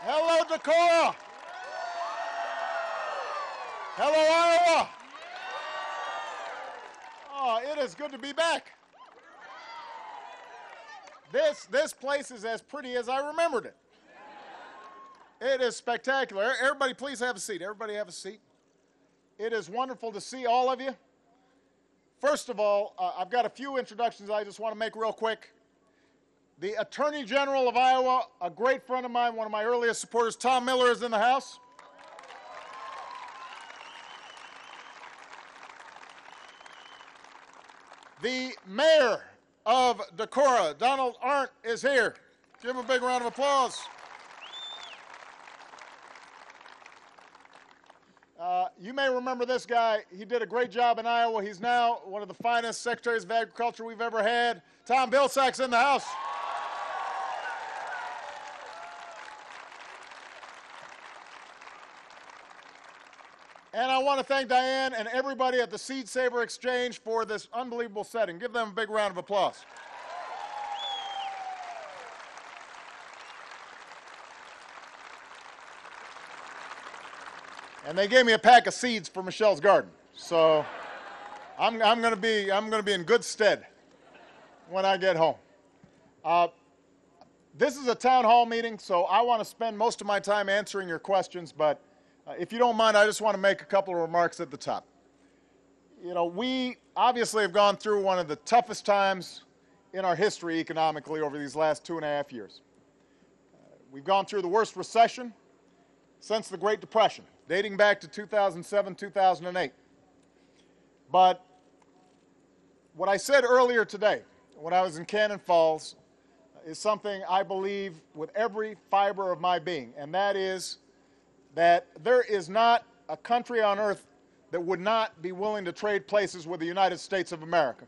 Hello, Decorah. Hello, Iowa. Oh, it is good to be back. This place is as pretty as I remembered it. It is spectacular. Everybody, please have a seat. Everybody have a seat. It is wonderful to see all of you. First of all, I've got a few introductions I just want to make real quick. The Attorney General of Iowa, a great friend of mine, one of my earliest supporters, Tom Miller, is in the house. The Mayor of Decorah, Donald Arndt, is here. Give him a big round of applause. You may remember this guy. He did a great job in Iowa. He's now one of the finest Secretaries of Agriculture we've ever had. Tom Vilsack's in the house. And I want to thank Diane and everybody at the Seed Saver Exchange for this unbelievable setting. Give them a big round of applause. And they gave me a pack of seeds for Michelle's garden. So I'm going to be in good stead when I get home. This is a town hall meeting, so I want to spend most of my time answering your questions, but if you don't mind, I just want to make a couple of remarks at the top. You know, we obviously have gone through one of the toughest times in our history economically over these last 2.5 years. We've gone through the worst recession since the Great Depression, dating back to 2007, 2008. But what I said earlier today, when I was in Cannon Falls, is something I believe with every fiber of my being, and that is that there is not a country on earth that would not be willing to trade places with the United States of America.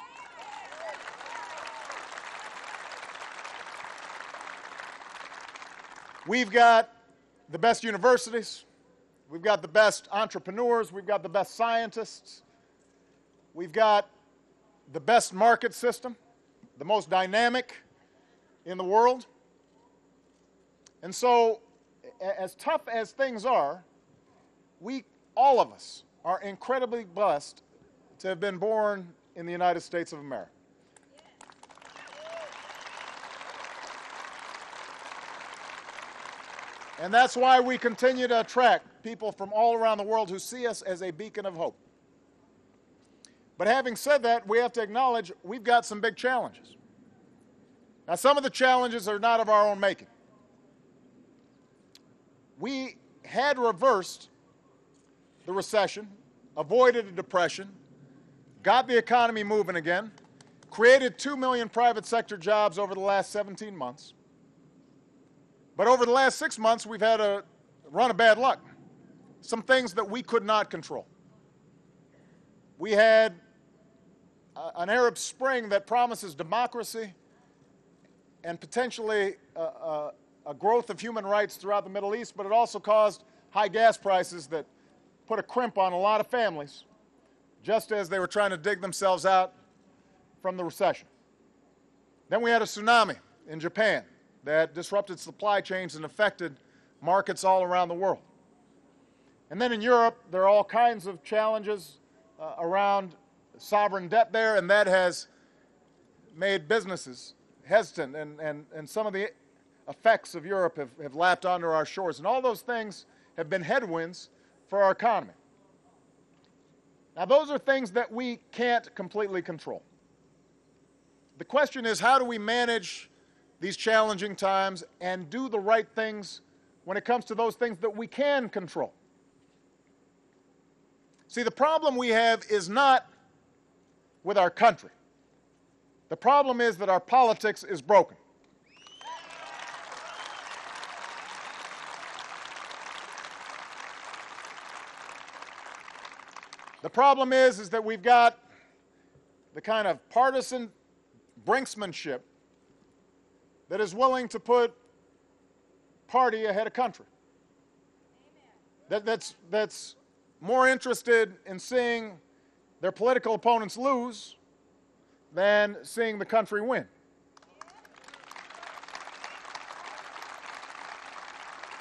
We've got the best universities, we've got the best entrepreneurs, we've got the best scientists, we've got the best market system, the most dynamic in the world. And so, as tough as things are, all of us, are incredibly blessed to have been born in the United States of America. And that's why we continue to attract people from all around the world who see us as a beacon of hope. But having said that, we have to acknowledge we've got some big challenges. Now, some of the challenges are not of our own making. We had reversed the recession, avoided a depression, got the economy moving again, created 2 million private sector jobs over the last 17 months. But over the last 6 months, we've had a run of bad luck. Some things that we could not control. We had an Arab Spring that promises democracy and potentially a growth of human rights throughout the Middle East, but it also caused high gas prices that put a crimp on a lot of families, just as they were trying to dig themselves out from the recession. Then we had a tsunami in Japan that disrupted supply chains and affected markets all around the world. And then in Europe, there are all kinds of challenges around sovereign debt there, and that has made businesses hesitant, and some of the effects of Europe have lapped onto our shores. And all those things have been headwinds for our economy. Now, those are things that we can't completely control. The question is, how do we manage these challenging times and do the right things when it comes to those things that we can control? See, the problem we have is not with our country. The problem is that our politics is broken. The problem is that we've got the kind of partisan brinksmanship that is willing to put party ahead of country. That's more interested in seeing their political opponents lose than seeing the country win.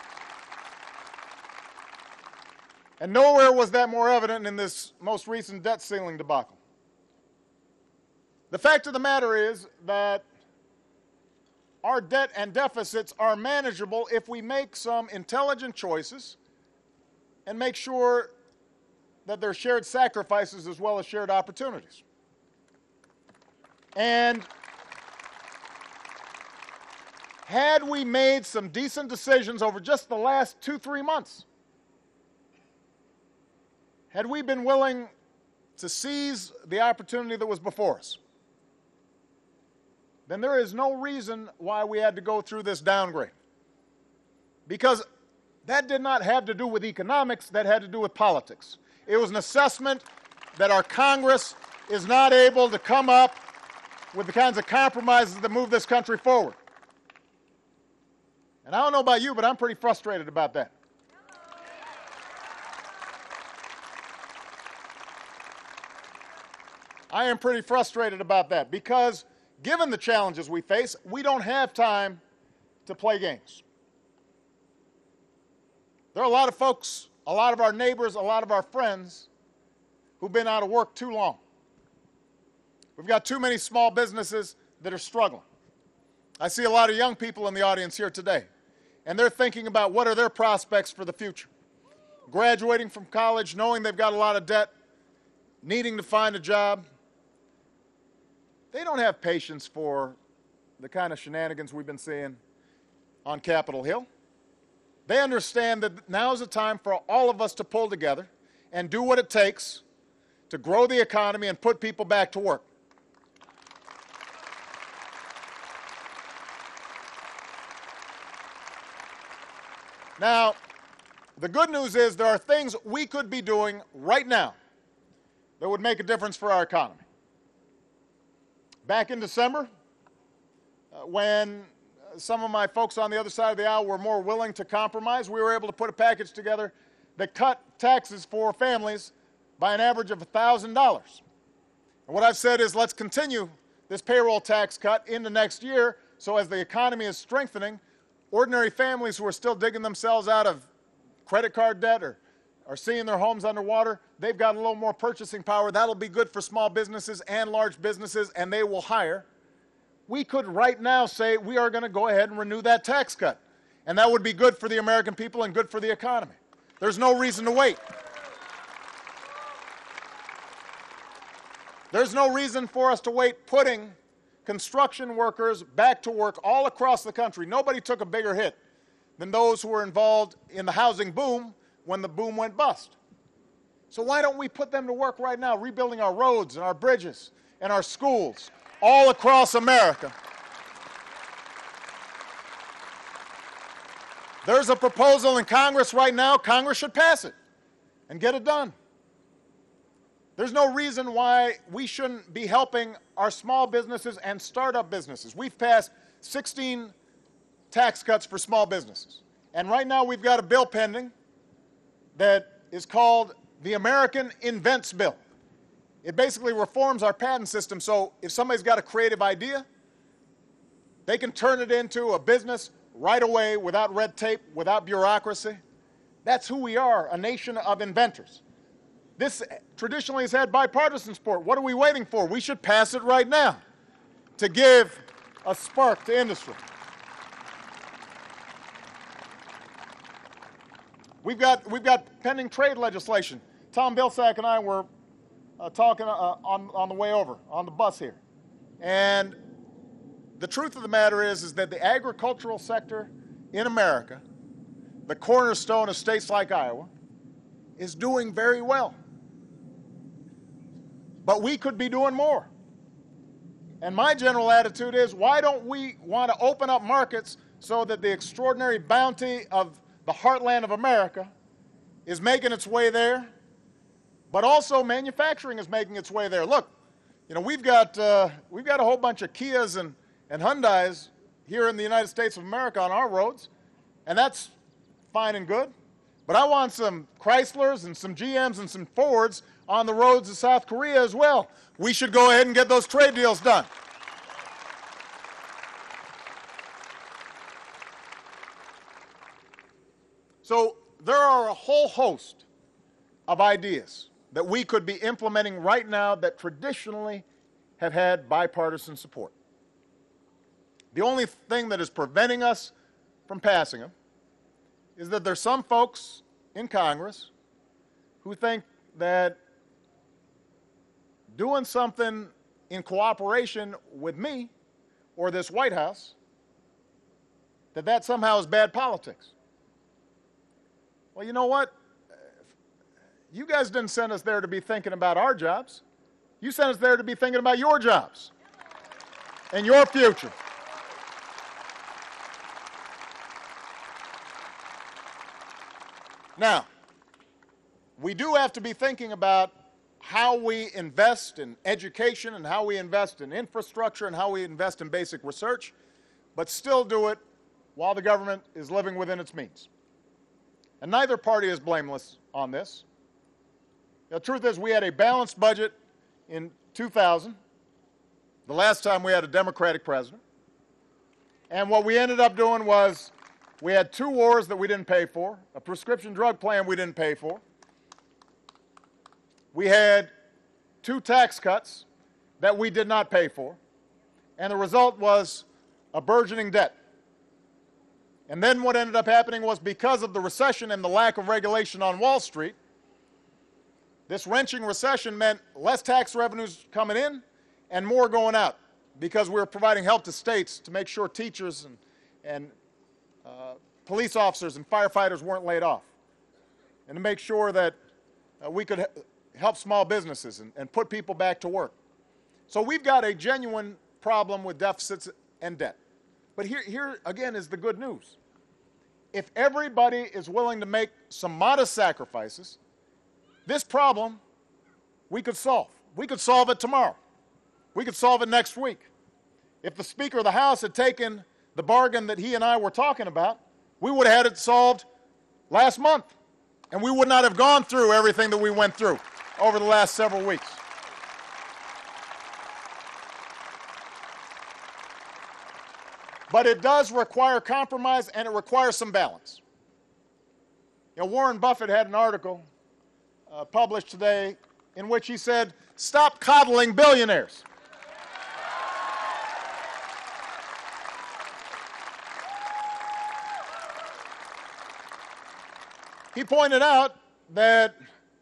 And nowhere was that more evident in this most recent debt ceiling debacle. The fact of the matter is that our debt and deficits are manageable if we make some intelligent choices and make sure that there are shared sacrifices as well as shared opportunities. And had we made some decent decisions over just the last 2-3 months, had we been willing to seize the opportunity that was before us, then there is no reason why we had to go through this downgrade. Because that did not have to do with economics, that had to do with politics. It was an assessment that our Congress is not able to come up with the kinds of compromises that move this country forward. And I don't know about you, but I'm pretty frustrated about that. I am pretty frustrated about that because given the challenges we face, we don't have time to play games. There are a lot of folks, a lot of our neighbors, a lot of our friends who've been out of work too long. We've got too many small businesses that are struggling. I see a lot of young people in the audience here today, and they're thinking about what are their prospects for the future. Graduating from college, knowing they've got a lot of debt, needing to find a job. They don't have patience for the kind of shenanigans we've been seeing on Capitol Hill. They understand that now is the time for all of us to pull together and do what it takes to grow the economy and put people back to work. Now, the good news is there are things we could be doing right now that would make a difference for our economy. Back in December, when some of my folks on the other side of the aisle were more willing to compromise, we were able to put a package together that cut taxes for families by an average of $1,000. And what I've said is let's continue this payroll tax cut into next year so as the economy is strengthening, ordinary families who are still digging themselves out of credit card debt or are seeing their homes underwater, they've got a little more purchasing power. That'll be good for small businesses and large businesses, and they will hire. We could right now say we are going to go ahead and renew that tax cut, and that would be good for the American people and good for the economy. There's no reason to wait. There's no reason for us to wait putting construction workers back to work all across the country. Nobody took a bigger hit than those who were involved in the housing boom when the boom went bust. So why don't we put them to work right now, rebuilding our roads and our bridges and our schools all across America? There's a proposal in Congress right now. Congress should pass it and get it done. There's no reason why we shouldn't be helping our small businesses and startup businesses. We've passed 16 tax cuts for small businesses. And right now we've got a bill pending that is called the American Invents Bill. It basically reforms our patent system so if somebody's got a creative idea, they can turn it into a business right away without red tape, without bureaucracy. That's who we are, a nation of inventors. This traditionally has had bipartisan support. What are we waiting for? We should pass it right now to give a spark to industry. We've got pending trade legislation. Tom Vilsack and I were talking on the way over, on the bus here. And the truth of the matter is that the agricultural sector in America, the cornerstone of states like Iowa, is doing very well. But we could be doing more. And my general attitude is, why don't we want to open up markets so that the extraordinary bounty of the heartland of America is making its way there, but also manufacturing is making its way there. Look, you know, we've got a whole bunch of Kias and Hyundais here in the United States of America on our roads, and that's fine and good. But I want some Chryslers and some GMs and some Fords on the roads of South Korea as well. We should go ahead and get those trade deals done. So there are a whole host of ideas that we could be implementing right now that traditionally have had bipartisan support. The only thing that is preventing us from passing them is that there's some folks in Congress who think that doing something in cooperation with me or this White House, that somehow is bad politics. Well, you know what? You guys didn't send us there to be thinking about our jobs. You sent us there to be thinking about your jobs and your future. Now, we do have to be thinking about how we invest in education and how we invest in infrastructure and how we invest in basic research, but still do it while the government is living within its means. And neither party is blameless on this. The truth is, we had a balanced budget in 2000, the last time we had a Democratic president. And what we ended up doing was we had 2 wars that we didn't pay for, a prescription drug plan we didn't pay for. We had 2 tax cuts that we did not pay for. And the result was a burgeoning debt. And then what ended up happening was, because of the recession and the lack of regulation on Wall Street, this wrenching recession meant less tax revenues coming in and more going out, because we were providing help to states to make sure teachers and police officers and firefighters weren't laid off, and to make sure that we could help small businesses and put people back to work. So we've got a genuine problem with deficits and debt. But here again is the good news. If everybody is willing to make some modest sacrifices, this problem we could solve. We could solve it tomorrow. We could solve it next week. If the Speaker of the House had taken the bargain that he and I were talking about, we would have had it solved last month, and we would not have gone through everything that we went through over the last several weeks. But it does require compromise, and it requires some balance. You know, Warren Buffett had an article published today in which he said, "Stop coddling billionaires." He pointed out that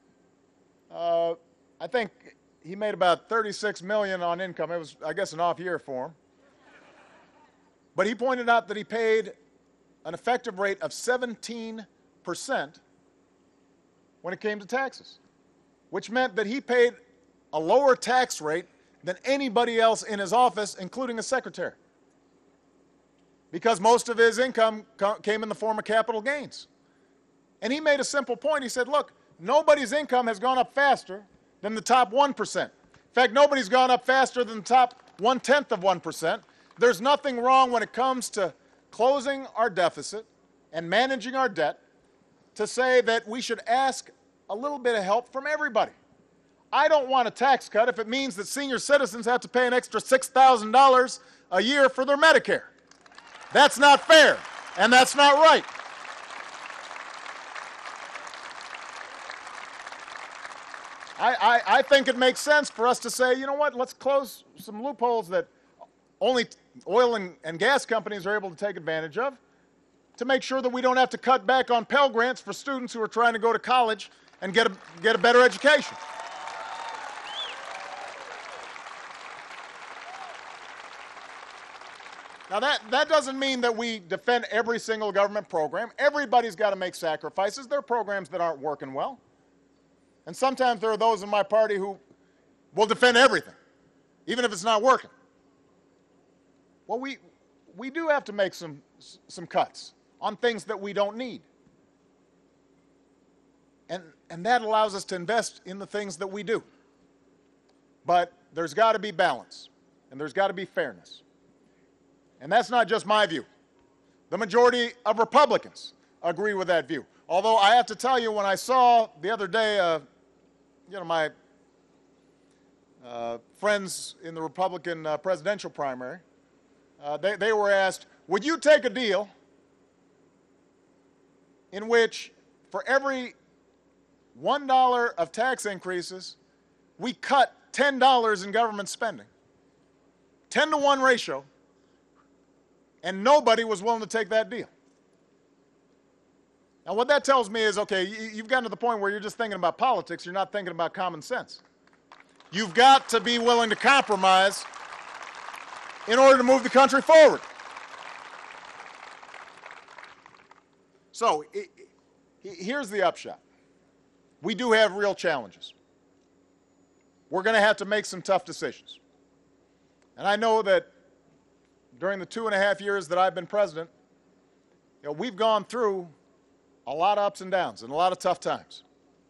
I think he made about $36 million on income. It was, I guess, an off year for him. But he pointed out that he paid an effective rate of 17% when it came to taxes, which meant that he paid a lower tax rate than anybody else in his office, including his secretary, because most of his income came in the form of capital gains. And he made a simple point. He said, look, nobody's income has gone up faster than the top 1%. In fact, nobody's gone up faster than the top 1/10 of 1%. There's nothing wrong when it comes to closing our deficit and managing our debt to say that we should ask a little bit of help from everybody. I don't want a tax cut if it means that senior citizens have to pay an extra $6,000 a year for their Medicare. That's not fair, and that's not right. I think it makes sense for us to say, you know what, let's close some loopholes that only oil and gas companies are able to take advantage of, to make sure that we don't have to cut back on Pell Grants for students who are trying to go to college and get a better education. Now that doesn't mean that we defend every single government program. Everybody's got to make sacrifices. There are programs that aren't working well. And sometimes there are those in my party who will defend everything, even if it's not working. Well, we do have to make some cuts on things that we don't need. And that allows us to invest in the things that we do. But there's got to be balance, and there's got to be fairness. And that's not just my view. The majority of Republicans agree with that view. Although I have to tell you, when I saw the other day, my friends in the Republican presidential primary, they were asked, would you take a deal in which for every $1 of tax increases, we cut $10 in government spending. 10-to-1 ratio, and nobody was willing to take that deal. Now, what that tells me is, okay, you've gotten to the point where you're just thinking about politics, you're not thinking about common sense. You've got to be willing to compromise in order to move the country forward. So, here's the upshot. We do have real challenges. We're going to have to make some tough decisions. And I know that during the 2.5 years that I've been president, we've gone through a lot of ups and downs and a lot of tough times.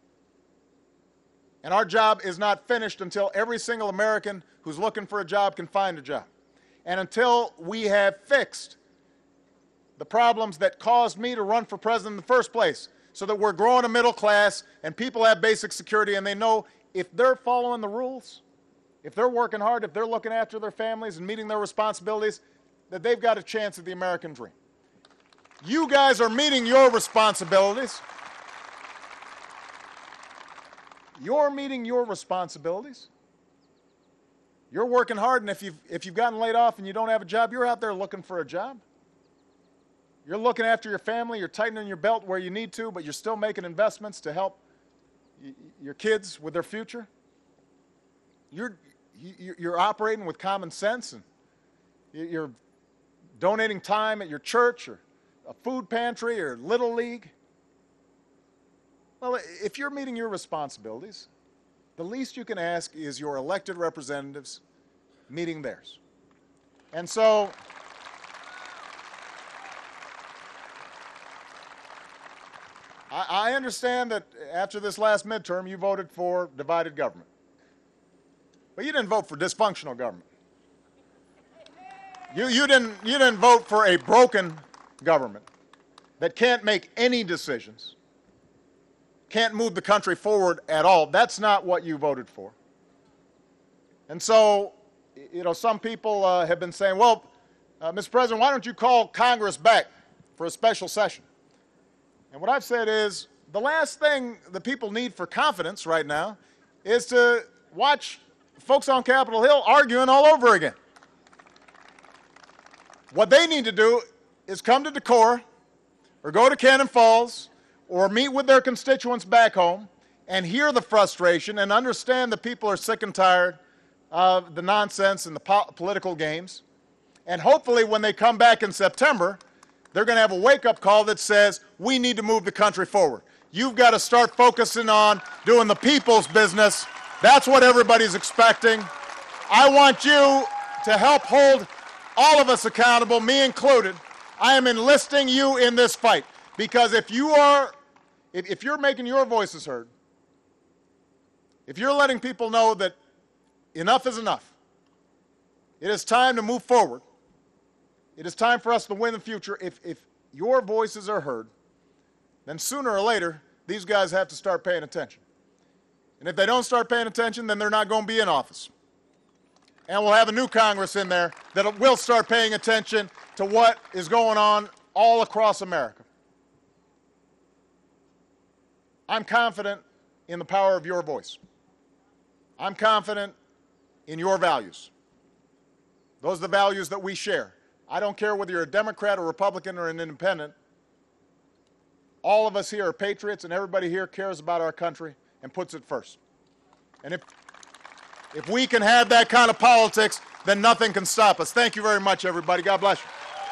And our job is not finished until every single American who's looking for a job can find a job. And until we have fixed the problems that caused me to run for president in the first place, so that we're growing a middle class and people have basic security and they know if they're following the rules, if they're working hard, if they're looking after their families and meeting their responsibilities, that they've got a chance at the American dream. You guys are meeting your responsibilities. You're meeting your responsibilities. You're working hard, and if you've gotten laid off and you don't have a job, you're out there looking for a job. You're looking after your family, you're tightening your belt where you need to, but you're still making investments to help your kids with their future. You're operating with common sense, and you're donating time at your church or a food pantry or Little League. Well, if you're meeting your responsibilities, the least you can ask is your elected representatives meeting theirs. And so I understand that after this last midterm, you voted for divided government. But you didn't vote for dysfunctional government. You didn't vote for a broken government that can't make any decisions, can't move the country forward at all. That's not what you voted for. And so, some people have been saying, well, Mr. President, why don't you call Congress back for a special session? And what I've said is, the last thing the people need for confidence right now is to watch folks on Capitol Hill arguing all over again. What they need to do is come to Decorah or go to Cannon Falls or meet with their constituents back home and hear the frustration and understand that people are sick and tired of the nonsense and the political games. And hopefully when they come back in September, they're going to have a wake-up call that says, we need to move the country forward. You've got to start focusing on doing the people's business. That's what everybody's expecting. I want you to help hold all of us accountable, me included. I am enlisting you in this fight because if you're making your voices heard, if you're letting people know that enough is enough, it is time to move forward. It is time for us to win the future. If your voices are heard, then sooner or later, these guys have to start paying attention. And if they don't start paying attention, then they're not going to be in office. And we'll have a new Congress in there that will start paying attention to what is going on all across America. I'm confident in the power of your voice. I'm confident in your values. Those are the values that we share. I don't care whether you're a Democrat, a Republican, or an independent. All of us here are patriots, and everybody here cares about our country and puts it first. And if we can have that kind of politics, then nothing can stop us. Thank you very much, everybody. God bless you.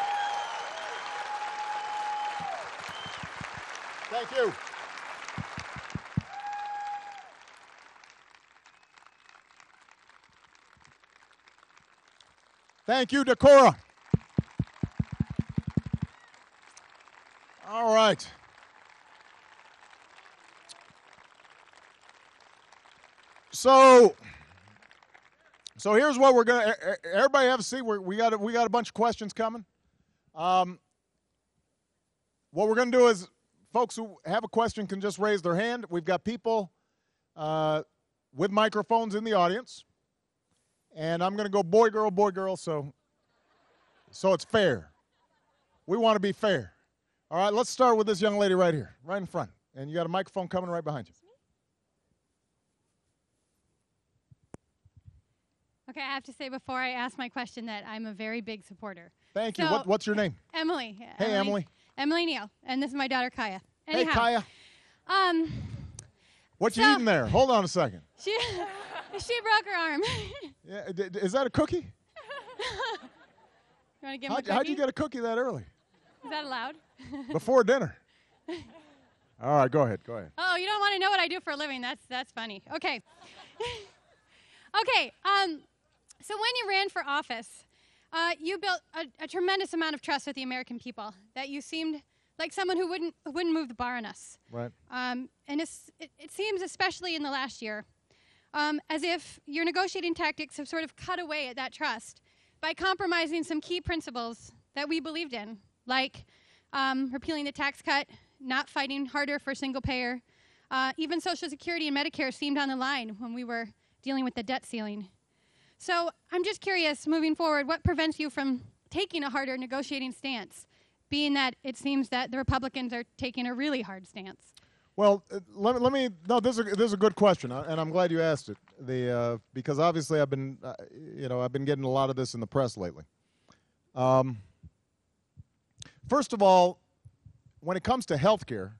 Thank you. Thank you, Decorah. All right. So here's what we're going to, everybody have a seat. We got a bunch of questions coming. What we're going to do is folks who have a question can just raise their hand. We've got people with microphones in the audience. And I'm going to go boy, girl, so it's fair. We want to be fair. All right, let's start with this young lady right here, right in front. And you got a microphone coming right behind you. Okay, I have to say before I ask my question that I'm a very big supporter. Thank you. So, What's your name? Emily. Hey, Emily. Emily Neal, and this is my daughter Kaya. Hey, Anyhow, Kaya. Um, What you so- eating there? Hold on a second. she broke her arm. Yeah, is that a cookie? You want to give him a cookie? How'd you get a cookie that early? Is that allowed? Before dinner. All right, go ahead. Oh, you don't want to know what I do for a living. That's funny. Okay. Okay. So when you ran for office, you built a tremendous amount of trust with the American people. That you seemed like someone who wouldn't move the bar on us. Right. And it seems, especially in the last year, as if your negotiating tactics have sort of cut away at that trust by compromising some key principles that we believed in, like repealing the tax cut, not fighting harder for single payer. Even Social Security and Medicare seemed on the line when we were dealing with the debt ceiling. So I'm just curious, moving forward, what prevents you from taking a harder negotiating stance, being that it seems that the Republicans are taking a really hard stance? Well, let me. No, this is a good question, and I'm glad you asked it. Because obviously I've been getting a lot of this in the press lately. First of all, when it comes to health care,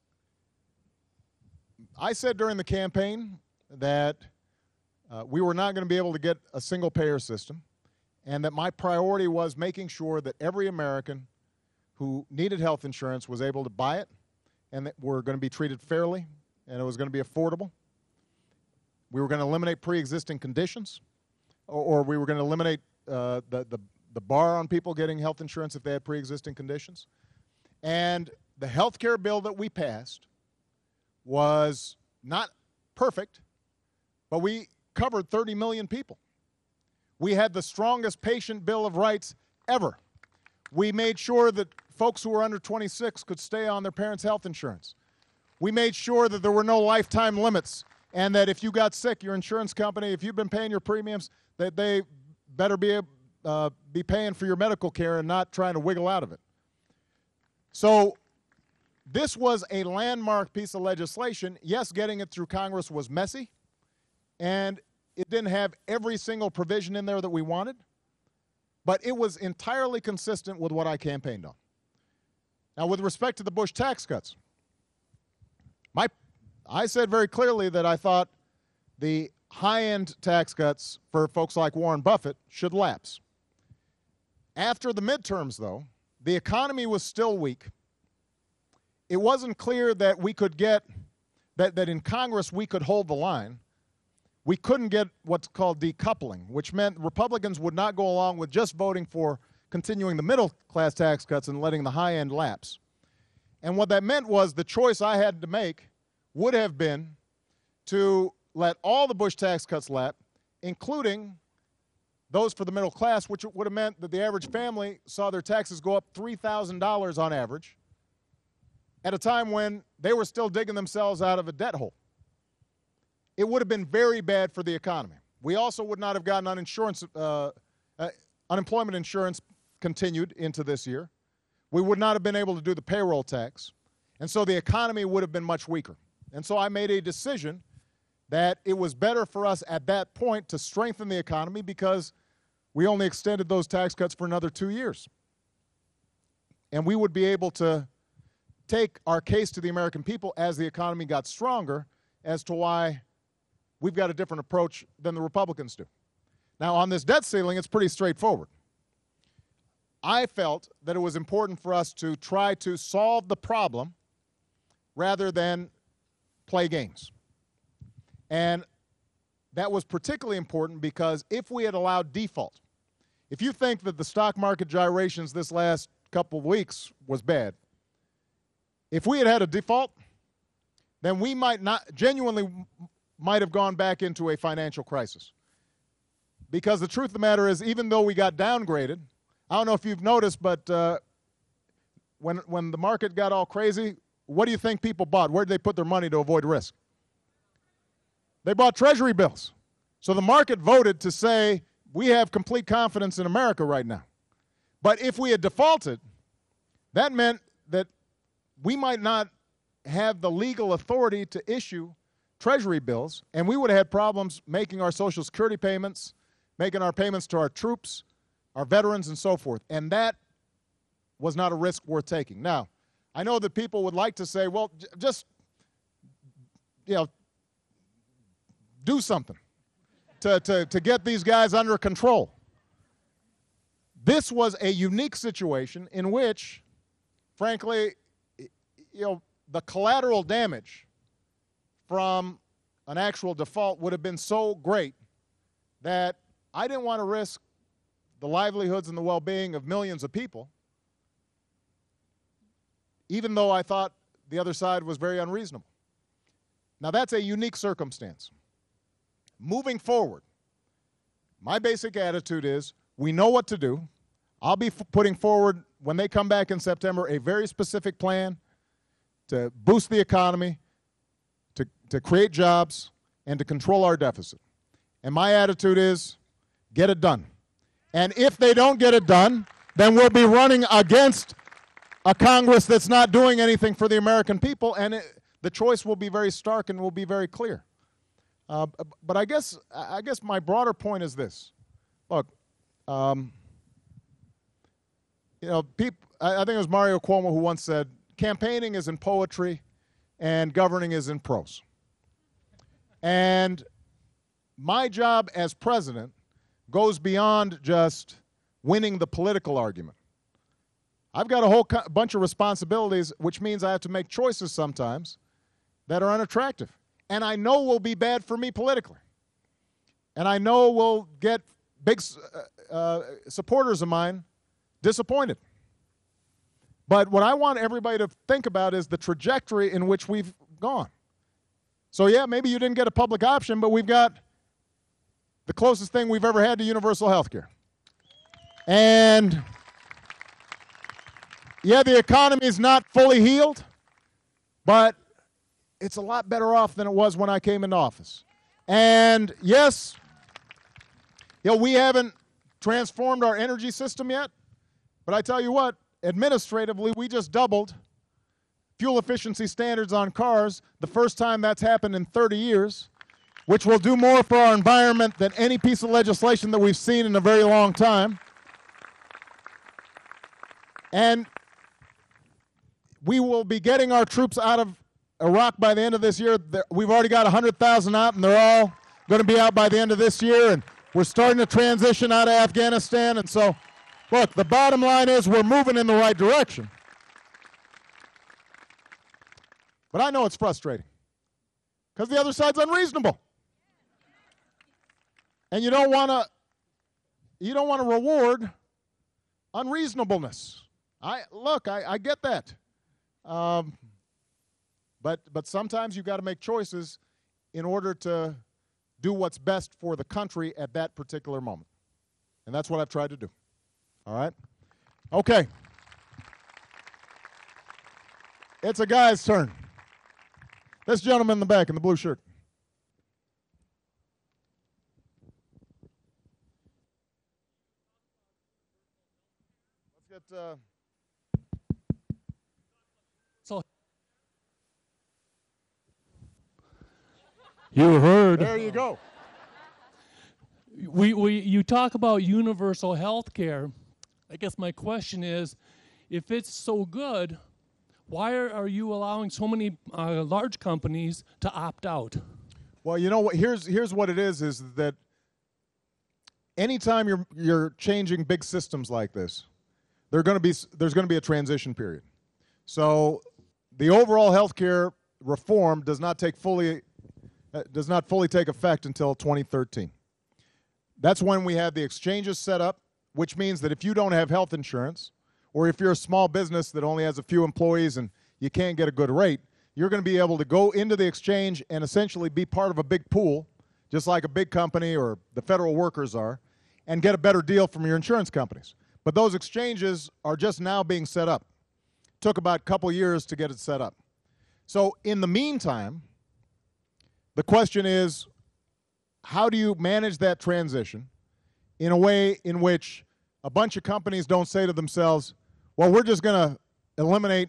I said during the campaign that we were not going to be able to get a single payer system, and that my priority was making sure that every American who needed health insurance was able to buy it, and that we're going to be treated fairly, and it was going to be affordable. We were going to eliminate pre-existing conditions, or we were going to eliminate the bar on people getting health insurance if they had pre-existing conditions. And the health care bill that we passed was not perfect, but we covered 30 million people. We had the strongest patient bill of rights ever. We made sure that folks who were under 26 could stay on their parents' health insurance. We made sure that there were no lifetime limits, and that if you got sick, your insurance company, if you've been paying your premiums, that they better be paying for your medical care and not trying to wiggle out of it. So this was a landmark piece of legislation. Yes, getting it through Congress was messy, and it didn't have every single provision in there that we wanted, but it was entirely consistent with what I campaigned on. Now, with respect to the Bush tax cuts, I said very clearly that I thought the high-end tax cuts for folks like Warren Buffett should lapse. After the midterms, though, the economy was still weak. It wasn't clear that we could get, that in Congress we could hold the line. We couldn't get what's called decoupling, which meant Republicans would not go along with just voting for continuing the middle-class tax cuts and letting the high-end lapse. And what that meant was the choice I had to make would have been to let all the Bush tax cuts lapse, including those for the middle class, which would have meant that the average family saw their taxes go up $3,000 on average at a time when they were still digging themselves out of a debt hole. It would have been very bad for the economy. We also would not have gotten unemployment insurance continued into this year. We would not have been able to do the payroll tax. And so the economy would have been much weaker. And so I made a decision that it was better for us at that point to strengthen the economy because we only extended those tax cuts for another 2 years. And we would be able to take our case to the American people as the economy got stronger as to why we've got a different approach than the Republicans do. Now, on this debt ceiling, it's pretty straightforward. I felt that it was important for us to try to solve the problem rather than play games. And that was particularly important because if we had allowed default, if you think that the stock market gyrations this last couple of weeks was bad, if we had had a default, then we might have gone back into a financial crisis. Because the truth of the matter is, even though we got downgraded, I don't know if you've noticed, but when the market got all crazy, what do you think people bought? Where did they put their money to avoid risk? They bought Treasury bills. So the market voted to say, we have complete confidence in America right now. But if we had defaulted, that meant that we might not have the legal authority to issue Treasury bills, and we would have had problems making our Social Security payments, making our payments to our troops, our veterans, and so forth. And that was not a risk worth taking. Now, I know that people would like to say, well, just, do something to get these guys under control. This was a unique situation in which, frankly, the collateral damage from an actual default would have been so great that I didn't want to risk the livelihoods and the well-being of millions of people, even though I thought the other side was very unreasonable. Now, that's a unique circumstance. Moving forward, my basic attitude is we know what to do. I'll be putting forward, when they come back in September, a very specific plan to boost the economy, to create jobs, and to control our deficit. And my attitude is, get it done. And if they don't get it done, then we'll be running against a Congress that's not doing anything for the American people, and the choice will be very stark and will be very clear. But I guess my broader point is this. Look, I think it was Mario Cuomo who once said, campaigning is in poetry and governing is in prose. And my job as president goes beyond just winning the political argument. I've got a whole bunch of responsibilities, which means I have to make choices sometimes that are unattractive. And I know will be bad for me politically. And I know will get big supporters of mine disappointed. But what I want everybody to think about is the trajectory in which we've gone. So yeah, maybe you didn't get a public option, but we've got the closest thing we've ever had to universal health care. And yeah, the economy is not fully healed, but it's a lot better off than it was when I came into office. And yes, we haven't transformed our energy system yet, but I tell you what, administratively, we just doubled fuel efficiency standards on cars, the first time that's happened in 30 years, which will do more for our environment than any piece of legislation that we've seen in a very long time. And we will be getting our troops out of Iraq by the end of this year. We've already got 100,000 out, and they're all going to be out by the end of this year. And we're starting to transition out of Afghanistan. And so, look, the bottom line is we're moving in the right direction. But I know it's frustrating because the other side's unreasonable. And you don't want to reward unreasonableness. I get that. But sometimes you've got to make choices in order to do what's best for the country at that particular moment. And that's what I've tried to do. All right? Okay. It's a guy's turn. This gentleman in the back in the blue shirt. Let's get... You heard. There you go. You talk about universal health care. I guess my question is, if it's so good, why are you allowing so many large companies to opt out? Well, you know what? Here's what it is that anytime you're changing big systems like this, there's going to be a transition period. So the overall healthcare reform does not fully take effect until 2013. That's when we have the exchanges set up, which means that if you don't have health insurance, or if you're a small business that only has a few employees and you can't get a good rate, you're going to be able to go into the exchange and essentially be part of a big pool, just like a big company or the federal workers are, and get a better deal from your insurance companies. But those exchanges are just now being set up. It took about a couple years to get it set up. So in the meantime, the question is, how do you manage that transition in a way in which a bunch of companies don't say to themselves, well, we're just going to eliminate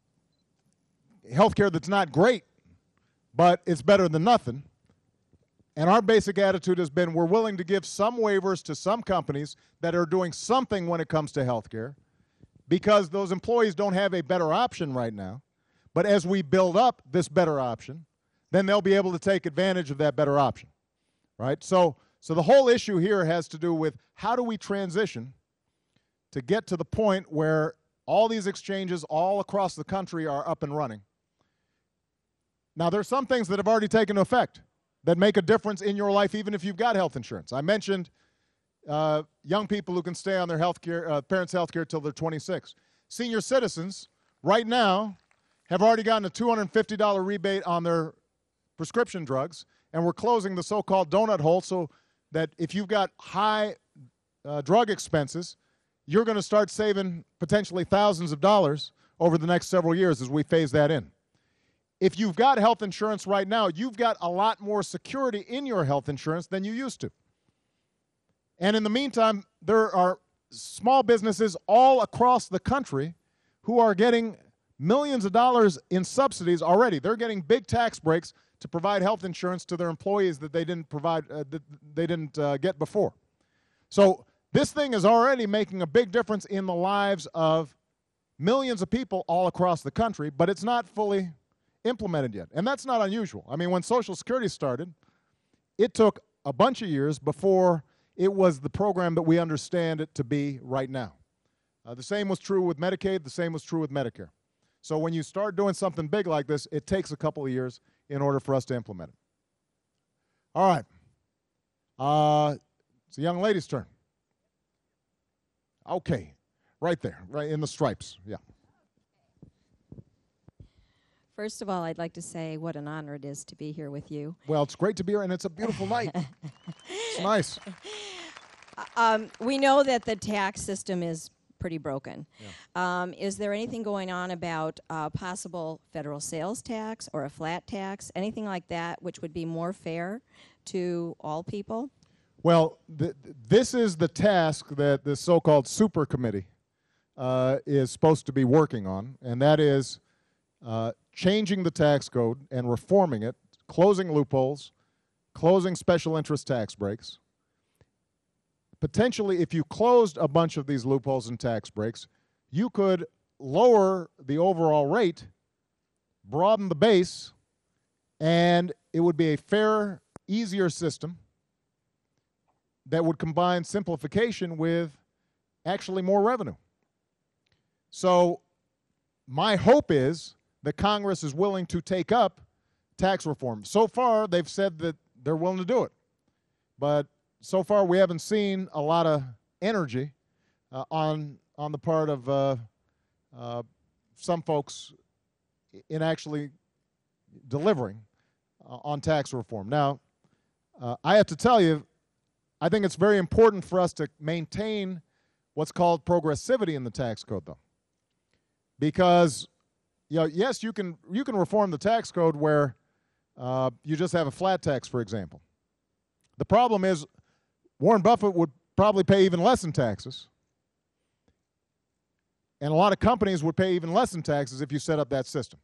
healthcare that's not great, but it's better than nothing, And our basic attitude has been we're willing to give some waivers to some companies that are doing something when it comes to health care because those employees don't have a better option right now. But as we build up this better option, then they'll be able to take advantage of that better option, right? So the whole issue here has to do with how do we transition to get to the point where all these exchanges all across the country are up and running. Now, there's some things that have already taken effect that make a difference in your life even if you've got health insurance. I mentioned young people who can stay on their parents' health care till they're 26. Senior citizens right now have already gotten a $250 rebate on their prescription drugs, and we're closing the so-called donut hole so that if you've got high drug expenses, you're going to start saving potentially thousands of dollars over the next several years as we phase that in. If you've got health insurance right now, you've got a lot more security in your health insurance than you used to. And in the meantime, there are small businesses all across the country who are getting millions of dollars in subsidies already. They're getting big tax breaks to provide health insurance to their employees that they didn't get before. So this thing is already making a big difference in the lives of millions of people all across the country, but it's not fully implemented yet. And that's not unusual. I mean, when Social Security started, it took a bunch of years before it was the program that we understand it to be right now. The same was true with Medicaid. The same was true with Medicare. So when you start doing something big like this, it takes a couple of years in order for us to implement it. All right. It's the young lady's turn. Okay. Right there, right in the stripes. Yeah. First of all, I'd like to say what an honor it is to be here with you. Well, it's great to be here, and it's a beautiful night. It's nice. We know that the tax system is pretty broken. Yeah. Is there anything going on about possible federal sales tax or a flat tax, anything like that, which would be more fair to all people? Well, this is the task that the so-called super committee is supposed to be working on, and that is changing the tax code and reforming it, closing loopholes, closing special interest tax breaks. Potentially, if you closed a bunch of these loopholes and tax breaks, you could lower the overall rate, broaden the base, and it would be a fair, easier system that would combine simplification with actually more revenue. So my hope is that Congress is willing to take up tax reform. So far, they've said that they're willing to do it. But so far, we haven't seen a lot of energy on the part of some folks in actually delivering on tax reform. Now, I have to tell you, I think it's very important for us to maintain what's called progressivity in the tax code, though. Because, yes, you can reform the tax code where you just have a flat tax, for example. The problem is Warren Buffett would probably pay even less in taxes. And a lot of companies would pay even less in taxes if you set up that system.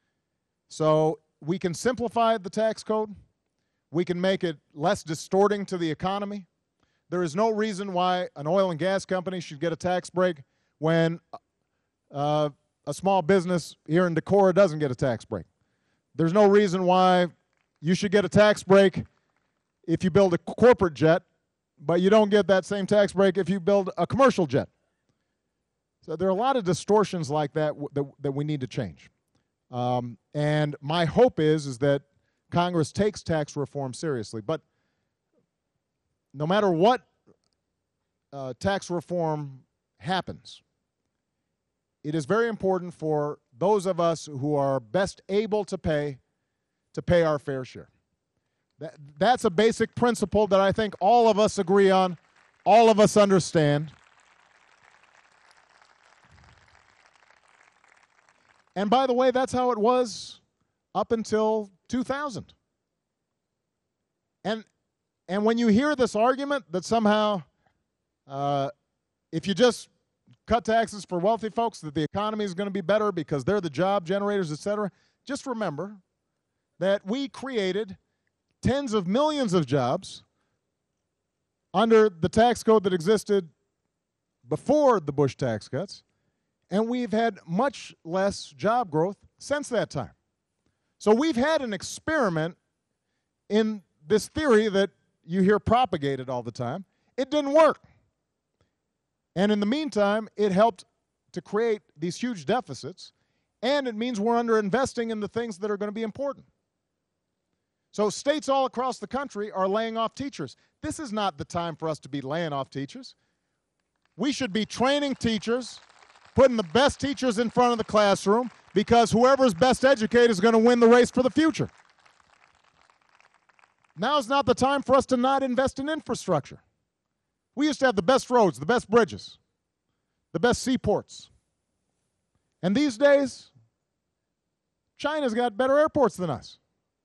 So we can simplify the tax code. We can make it less distorting to the economy. There is no reason why an oil and gas company should get a tax break when a small business here in Decorah doesn't get a tax break. There's no reason why you should get a tax break if you build a corporate jet, but you don't get that same tax break if you build a commercial jet. So there are a lot of distortions like that that we need to change. And my hope is that Congress takes tax reform seriously. But no matter what tax reform happens, it is very important for those of us who are best able to pay our fair share. That's a basic principle that I think all of us agree on, all of us understand. And by the way, that's how it was up until 2000. And when you hear this argument that somehow if you just cut taxes for wealthy folks, that the economy is going to be better because they're the job generators, et cetera, just remember that we created tens of millions of jobs under the tax code that existed before the Bush tax cuts, and we've had much less job growth since that time. So we've had an experiment in this theory that you hear propagated all the time. It didn't work. And in the meantime, it helped to create these huge deficits, and it means we're underinvesting in the things that are going to be important. So states all across the country are laying off teachers. This is not the time for us to be laying off teachers. We should be training teachers, putting the best teachers in front of the classroom, because whoever's best educated is going to win the race for the future. Now's not the time for us to not invest in infrastructure. We used to have the best roads, the best bridges, the best seaports. And these days, China's got better airports than us.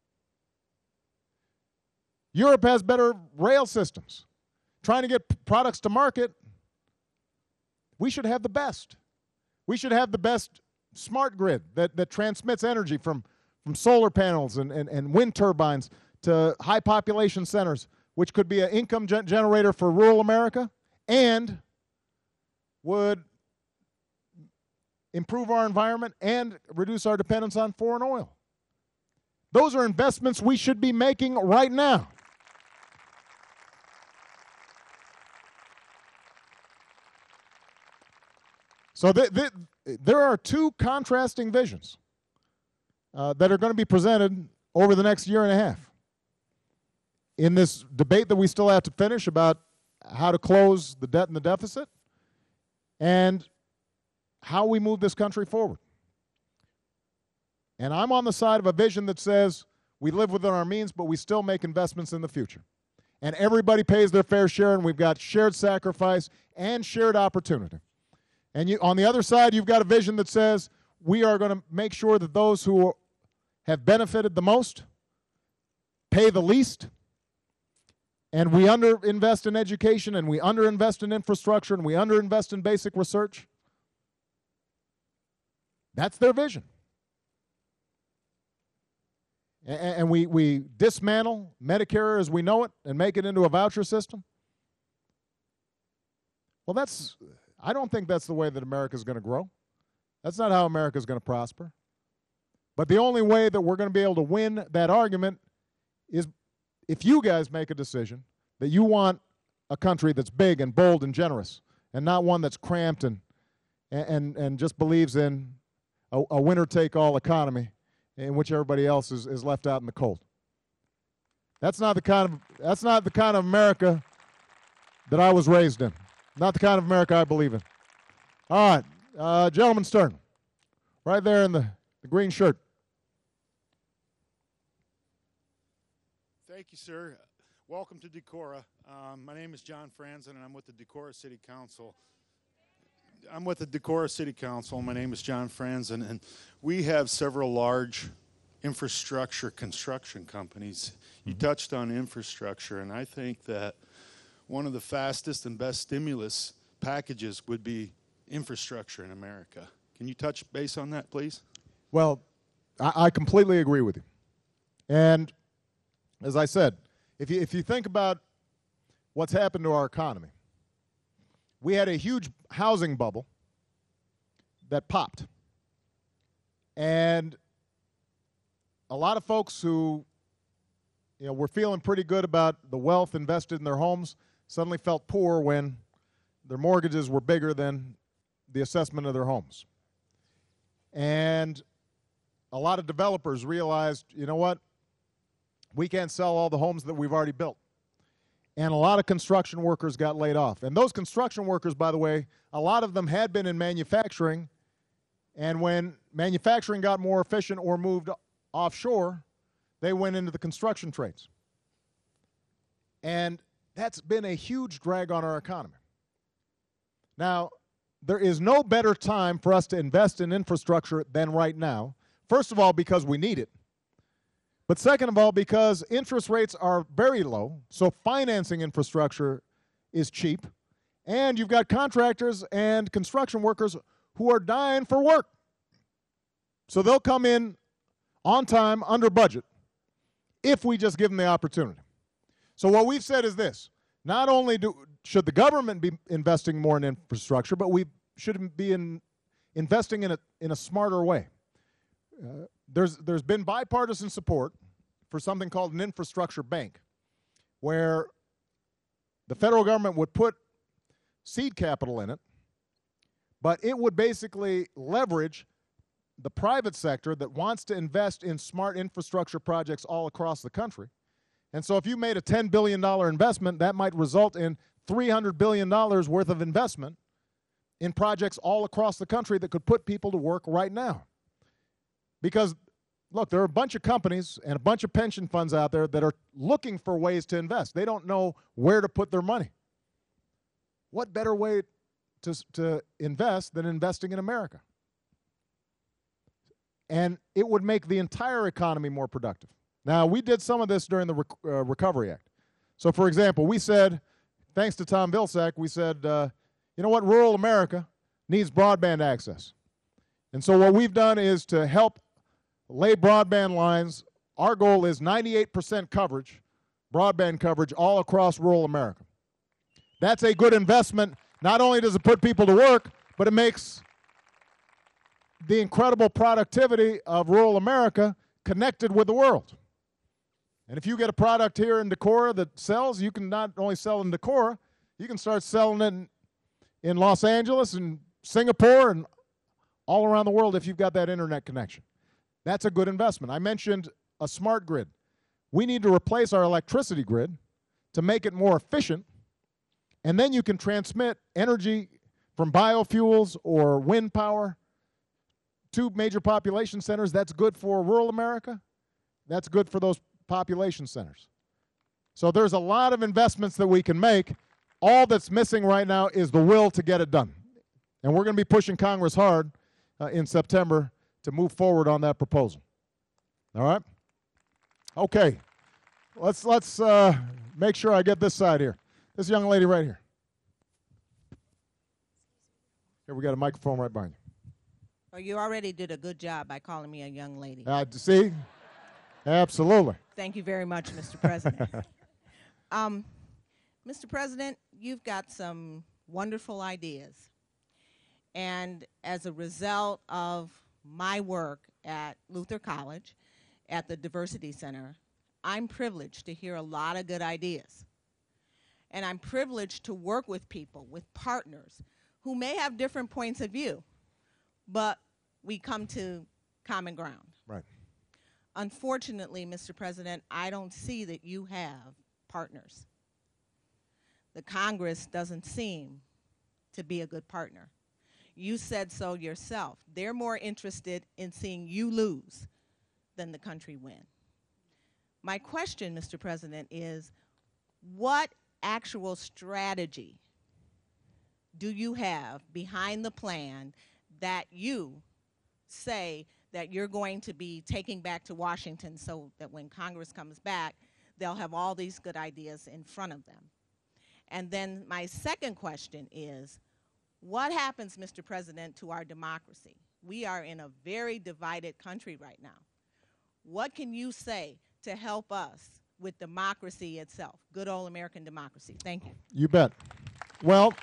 Europe has better rail systems. Trying to get products to market, we should have the best. We should have the best smart grid that transmits energy from solar panels and wind turbines to high population centers, which could be an income generator for rural America and would improve our environment and reduce our dependence on foreign oil. Those are investments we should be making right now. So there are two contrasting visions that are going to be presented over the next year and a half in this debate that we still have to finish about how to close the debt and the deficit and how we move this country forward. And I'm on the side of a vision that says we live within our means, but we still make investments in the future. And everybody pays their fair share, and we've got shared sacrifice and shared opportunity. And on the other side, you've got a vision that says we are going to make sure that those who have benefited the most pay the least, and we underinvest in education, and we underinvest in infrastructure, and we underinvest in basic research. That's their vision. And we dismantle Medicare as we know it and make it into a voucher system. Well, I don't think that's the way that America's going to grow. That's not how America's going to prosper. But the only way that we're going to be able to win that argument is if you guys make a decision that you want a country that's big and bold and generous and not one that's cramped and just believes in a winner-take-all economy in which everybody else is left out in the cold. That's not the kind of America that I was raised in. Not the kind of America I believe in. All right, Gentleman Stern, right there in the green shirt. Thank you, sir. Welcome to Decorah. My name is John Franzen, and I'm with the Decorah City Council. My name is John Franzen, and we have several large infrastructure construction companies. You touched on infrastructure, and I think that one of the fastest and best stimulus packages would be infrastructure in America. Can you touch base on that, please? Well, I completely agree with you. And as I said, if you think about what's happened to our economy, we had a huge housing bubble that popped. And a lot of folks who were feeling pretty good about the wealth invested in their homes suddenly felt poor when their mortgages were bigger than the assessment of their homes. And a lot of developers realized, you know what, we can't sell all the homes that we've already built. And a lot of construction workers got laid off. And those construction workers, by the way, a lot of them had been in manufacturing, and when manufacturing got more efficient or moved offshore, they went into the construction trades. And that's been a huge drag on our economy. Now, there is no better time for us to invest in infrastructure than right now. First of all, because we need it. But second of all, because interest rates are very low, so financing infrastructure is cheap, and you've got contractors and construction workers who are dying for work. So they'll come in on time, under budget. if we just give them the opportunity. So what we've said is this: not only should the government be investing more in infrastructure, but we should be investing in a smarter way. There's been bipartisan support for something called an infrastructure bank, where the federal government would put seed capital in it, but it would basically leverage the private sector that wants to invest in smart infrastructure projects all across the country. And so if you made a $10 billion investment, that might result in $300 billion worth of investment in projects all across the country that could put people to work right now. Because, look, there are a bunch of companies and a bunch of pension funds out there that are looking for ways to invest. They don't know where to put their money. What better way to invest than investing in America? And it would make the entire economy more productive. Now, we did some of this during the Recovery Act. So, for example, we said, thanks to Tom Vilsack, we said, you know what, rural America needs broadband access. And so what we've done is to help lay broadband lines. Our goal is 98% coverage, broadband coverage, all across rural America. That's a good investment. Not only does it put people to work, but it makes the incredible productivity of rural America connected with the world. And if you get a product here in Decorah that sells, you can not only sell in Decorah, you can start selling it in Los Angeles and Singapore and all around the world if you've got that internet connection. That's a good investment. I mentioned a smart grid. We need to replace our electricity grid to make it more efficient, and then you can transmit energy from biofuels or wind power to major population centers. That's good for rural America. That's good for those population centers. So there's a lot of investments that we can make. All that's missing right now is the will to get it done. And we're going to be pushing Congress hard in September to move forward on that proposal. All right? Okay. Let's make sure I get this side here. This young lady right here. Here, we got a microphone right behind you. Oh, you already did a good job by calling me a young lady. See? Absolutely. Thank you very much, Mr. President. Mr. President, you've got some wonderful ideas. And as a result of my work at Luther College, at the Diversity Center, I'm privileged to hear a lot of good ideas. And I'm privileged to work with people, with partners, who may have different points of view, but we come to common ground. Right. Unfortunately, Mr. President, I don't see that you have partners. The Congress doesn't seem to be a good partner. You said so yourself. They're more interested in seeing you lose than the country win. My question, Mr. President, is what actual strategy do you have behind the plan that you say that you're going to be taking back to Washington so that when Congress comes back, they'll have all these good ideas in front of them? And then my second question is, what happens, Mr. President, to our democracy? We are in a very divided country right now. What can you say to help us with democracy itself, good old American democracy? Thank you. You bet. Well,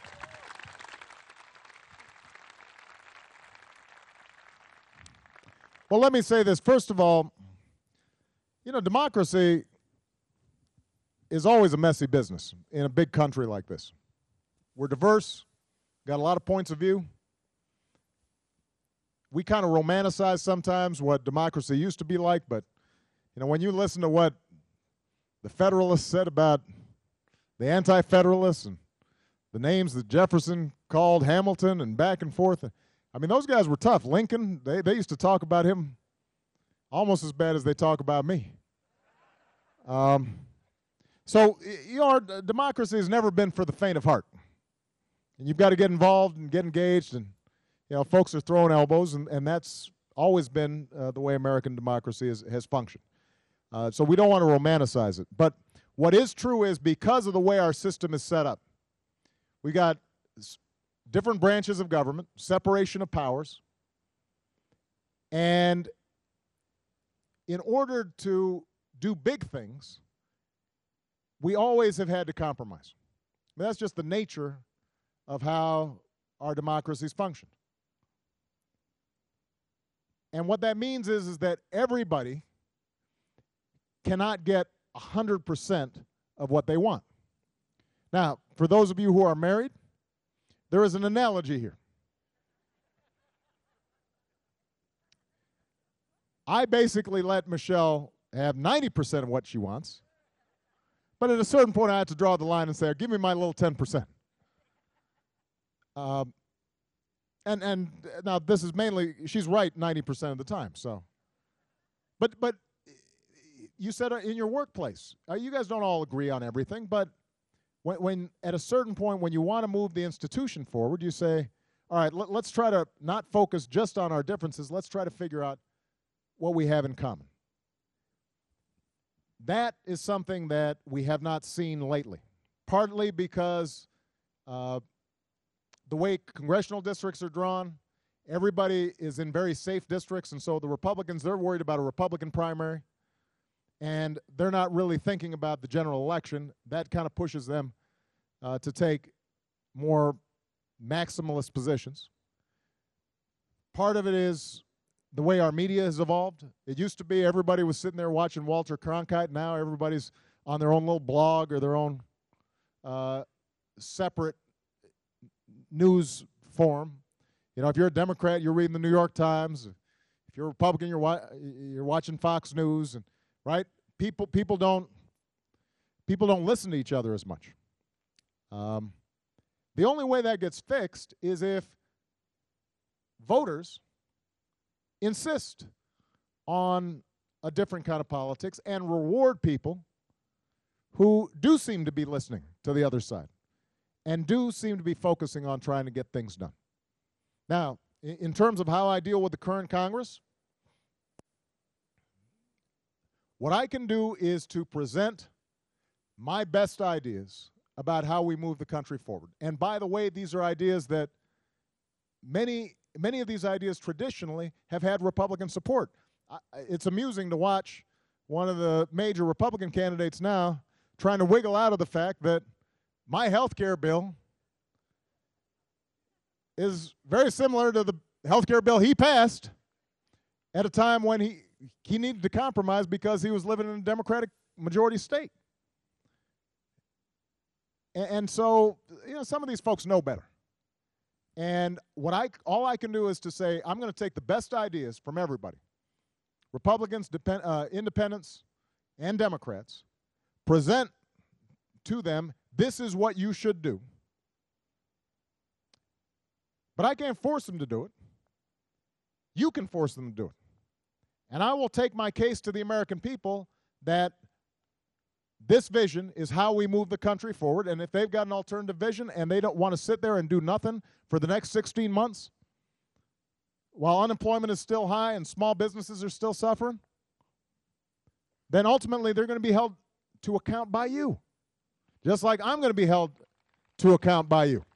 let me say this. First of all, you know, democracy is always a messy business in a big country like this. We're diverse, got a lot of points of view. We kind of romanticize sometimes what democracy used to be like, but you know, when you listen to what the Federalists said about the Anti-Federalists and the names that Jefferson called Hamilton and back and forth, I mean, those guys were tough. Lincoln, they used to talk about him almost as bad as they talk about me. So, you know, our democracy has never been for the faint of heart. And you've got to get involved and get engaged, and, you know, folks are throwing elbows, and that's always been the way American democracy has functioned. So we don't want to romanticize it. But what is true is because of the way our system is set up, we got different branches of government, separation of powers, and in order to do big things, we always have had to compromise. I mean, that's just the nature of how our democracies function. And what that means is that everybody cannot get 100% of what they want. Now, for those of you who are married, there is an analogy here. I basically let Michelle have 90% of what she wants, but at a certain point I had to draw the line and say, give me my little 10%. And now this is mainly, she's right 90% of the time, so. But you said in your workplace, you guys don't all agree on everything, but when at a certain point when you want to move the institution forward, you say, all right, let's try to not focus just on our differences, let's try to figure out what we have in common. That is something that we have not seen lately, partly because the way congressional districts are drawn, everybody is in very safe districts, and so the Republicans, they're worried about a Republican primary, and they're not really thinking about the general election. That kind of pushes them to take more maximalist positions. Part of it is the way our media has evolved. It used to be everybody was sitting there watching Walter Cronkite. Now everybody's on their own little blog or their own separate news forum. You know, if you're a Democrat, you're reading the New York Times. If you're a Republican, you're watching Fox News, and right? People don't listen to each other as much. The only way that gets fixed is if voters insist on a different kind of politics and reward people who do seem to be listening to the other side and do seem to be focusing on trying to get things done. Now, in terms of how I deal with the current Congress, what I can do is to present my best ideas about how we move the country forward. And by the way, these are ideas that many of these ideas traditionally have had Republican support. It's amusing to watch one of the major Republican candidates now trying to wiggle out of the fact that my health care bill is very similar to the health care bill he passed at a time when he needed to compromise because he was living in a Democratic majority state. And so, you know, some of these folks know better. And all I can do is to say, I'm going to take the best ideas from everybody, Republicans, independents, and Democrats, present to them, this is what you should do. But I can't force them to do it. You can force them to do it. And I will take my case to the American people that this vision is how we move the country forward, and if they've got an alternative vision and they don't want to sit there and do nothing for the next 16 months while unemployment is still high and small businesses are still suffering, then ultimately they're going to be held to account by you, just like I'm going to be held to account by you.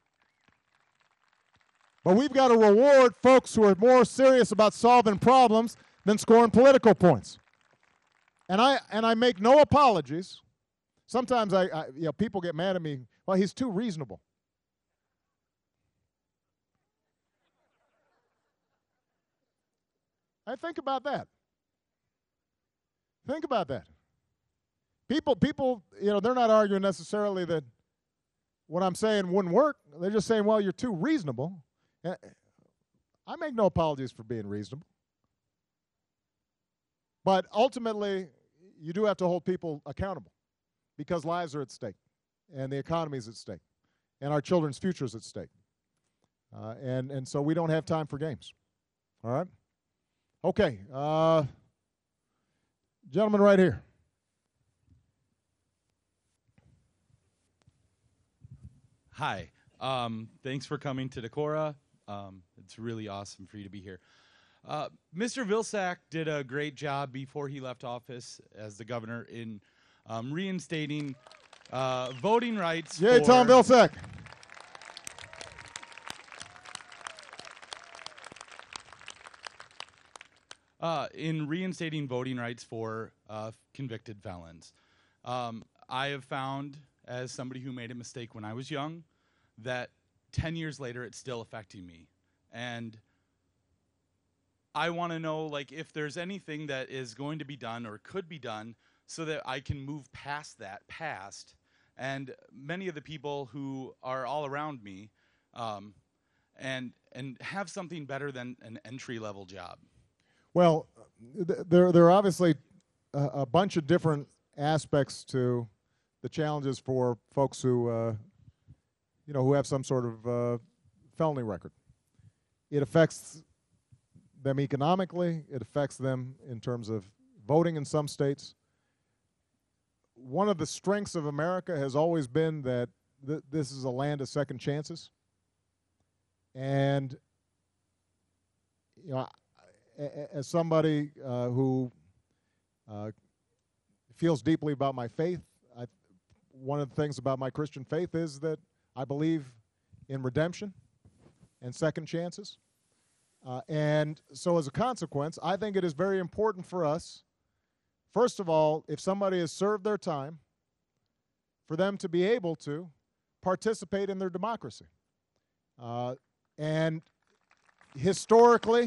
But we've got to reward folks who are more serious about solving problems than scoring political points. And I make no apologies. Sometimes people get mad at me. Well, he's too reasonable. I think about that. Think about that. People, you know, they're not arguing necessarily that what I'm saying wouldn't work. They're just saying, well, you're too reasonable. I make no apologies for being reasonable. But ultimately, you do have to hold people accountable because lives are at stake and the economy is at stake and our children's future is at stake. And so we don't have time for games. All right? Okay. Gentleman right here. Hi. Thanks for coming to Decorah. It's really awesome for you to be here. Mr. Vilsack did a great job before he left office as the governor in reinstating voting rights. Yay, Tom Vilsack. in reinstating voting rights for convicted felons. I have found, as somebody who made a mistake when I was young, that 10 years later it's still affecting me. And I want to know, like, if there's anything that is going to be done or could be done so that I can move past that past. And many of the people who are all around me and have something better than an entry-level job. Well, there are obviously a bunch of different aspects to the challenges for folks who, who have some sort of felony record. It affects them economically. It affects them in terms of voting in some states. One of the strengths of America has always been that this is a land of second chances. And, as somebody who feels deeply about my faith, one of the things about my Christian faith is that I believe in redemption and second chances. And so as a consequence, I think it is very important for us, first of all, if somebody has served their time, for them to be able to participate in their democracy. And historically,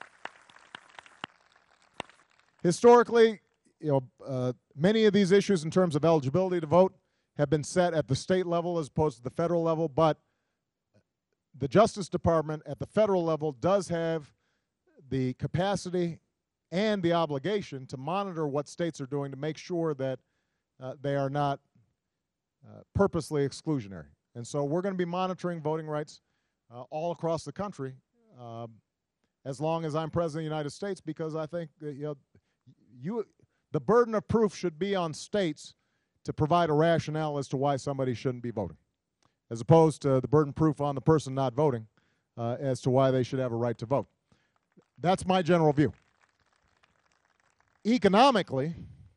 many of these issues in terms of eligibility to vote have been set at the state level as opposed to the federal level, but the Justice Department at the federal level does have the capacity and the obligation to monitor what states are doing to make sure that they are not purposely exclusionary. And so we're going to be monitoring voting rights all across the country as long as I'm President of the United States, because I think that, the burden of proof should be on states to provide a rationale as to why somebody shouldn't be voting, as opposed to the burden of proof on the person not voting as to why they should have a right to vote. That's my general view. Economically,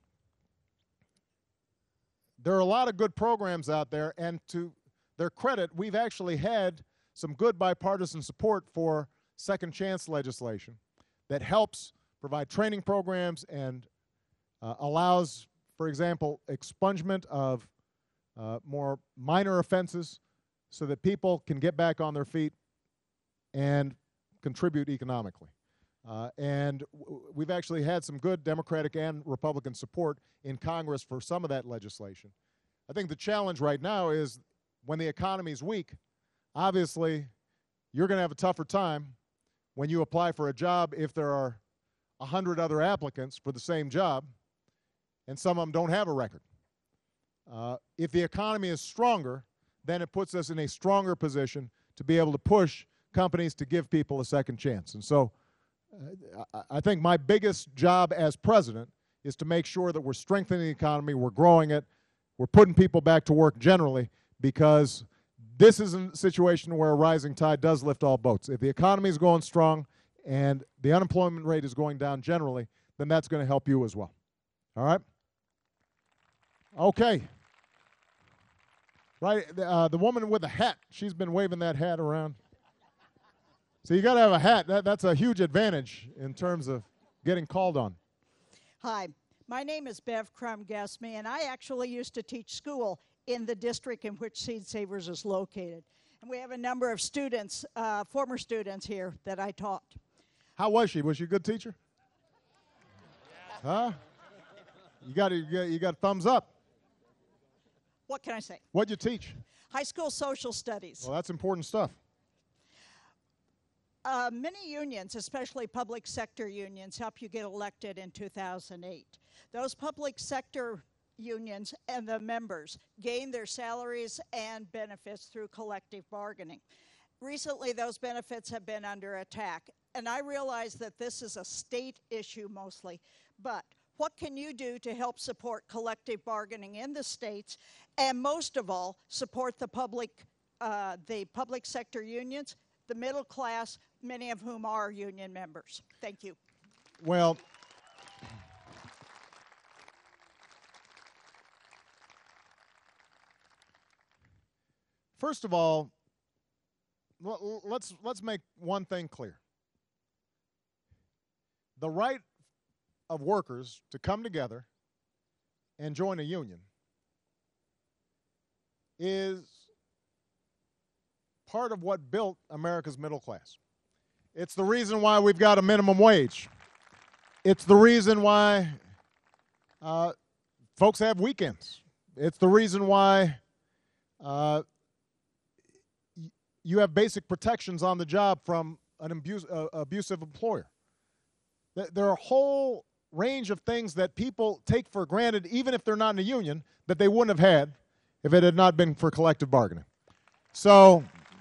there are a lot of good programs out there, and to their credit, we've actually had some good bipartisan support for second chance legislation that helps provide training programs and allows, for example, expungement of more minor offenses so that people can get back on their feet and contribute economically. And we've actually had some good Democratic and Republican support in Congress for some of that legislation. I think the challenge right now is when the economy is weak, obviously you're going to have a tougher time when you apply for a job if there are 100 other applicants for the same job and some of them don't have a record. If the economy is stronger, then it puts us in a stronger position to be able to push companies to give people a second chance. And so I think my biggest job as president is to make sure that we're strengthening the economy, we're growing it, we're putting people back to work generally, because this is a situation where a rising tide does lift all boats. If the economy is going strong and the unemployment rate is going down generally, then that's going to help you as well. All right? Okay. Right, the woman with the hat, she's been waving that hat around. So you got to have a hat. That's a huge advantage in terms of getting called on. Hi, my name is Bev Crum-Gasme, and I actually used to teach school in the district in which Seed Savers is located. And we have a number of students, former students here that I taught. How was she? Was she a good teacher? Huh? You got a thumbs up. What can I say? What'd you teach? High school social studies. Well, that's important stuff. Many unions, especially public sector unions, help you get elected in 2008. Those public sector unions and the members gain their salaries and benefits through collective bargaining. Recently, those benefits have been under attack, and I realize that this is a state issue mostly, but what can you do to help support collective bargaining in the states, and most of all, support the public sector unions, the middle class, many of whom are union members? Thank you. Well, first of all, let's make one thing clear. the right of workers to come together and join a union is part of what built America's middle class. It's the reason why we've got a minimum wage. It's the reason why folks have weekends. It's the reason why you have basic protections on the job from an abusive employer. There are a whole range of things that people take for granted, even if they're not in a union, that they wouldn't have had if it had not been for collective bargaining. So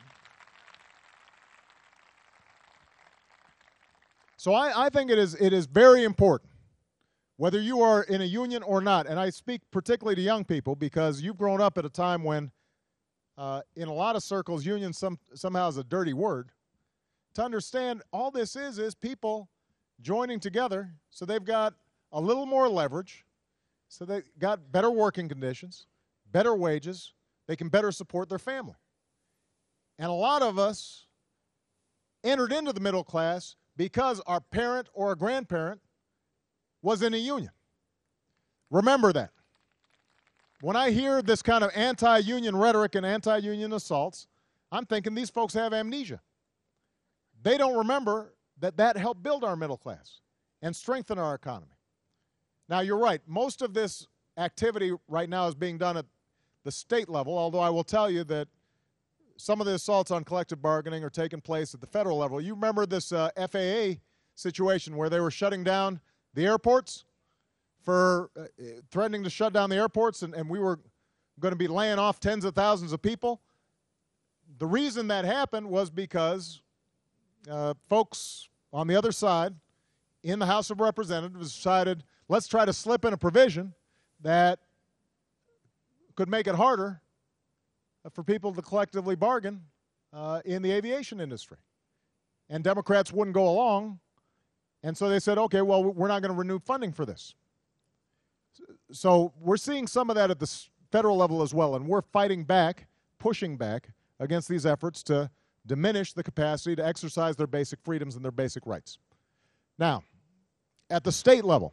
I think it is very important, whether you are in a union or not, and I speak particularly to young people because you've grown up at a time when, in a lot of circles, union somehow is a dirty word. To understand all this is people joining together so they've got a little more leverage, so they've got better working conditions, better wages, they can better support their family. And a lot of us entered into the middle class because our parent or a grandparent was in a union. Remember that. When I hear this kind of anti-union rhetoric and anti-union assaults, I'm thinking these folks have amnesia. They don't remember that helped build our middle class and strengthen our economy. Now, you're right. Most of this activity right now is being done at the state level, although I will tell you that some of the assaults on collective bargaining are taking place at the federal level. You remember this FAA situation where they were shutting down the airports for threatening to shut down the airports, and we were going to be laying off tens of thousands of people? The reason that happened was because folks on the other side in the House of Representatives decided, let's try to slip in a provision that could make it harder for people to collectively bargain in the aviation industry. And Democrats wouldn't go along, and so they said, okay, well, we're not going to renew funding for this. So we're seeing some of that at the federal level as well, and we're fighting back, pushing back against these efforts to diminish the capacity to exercise their basic freedoms and their basic rights. Now, at the state level,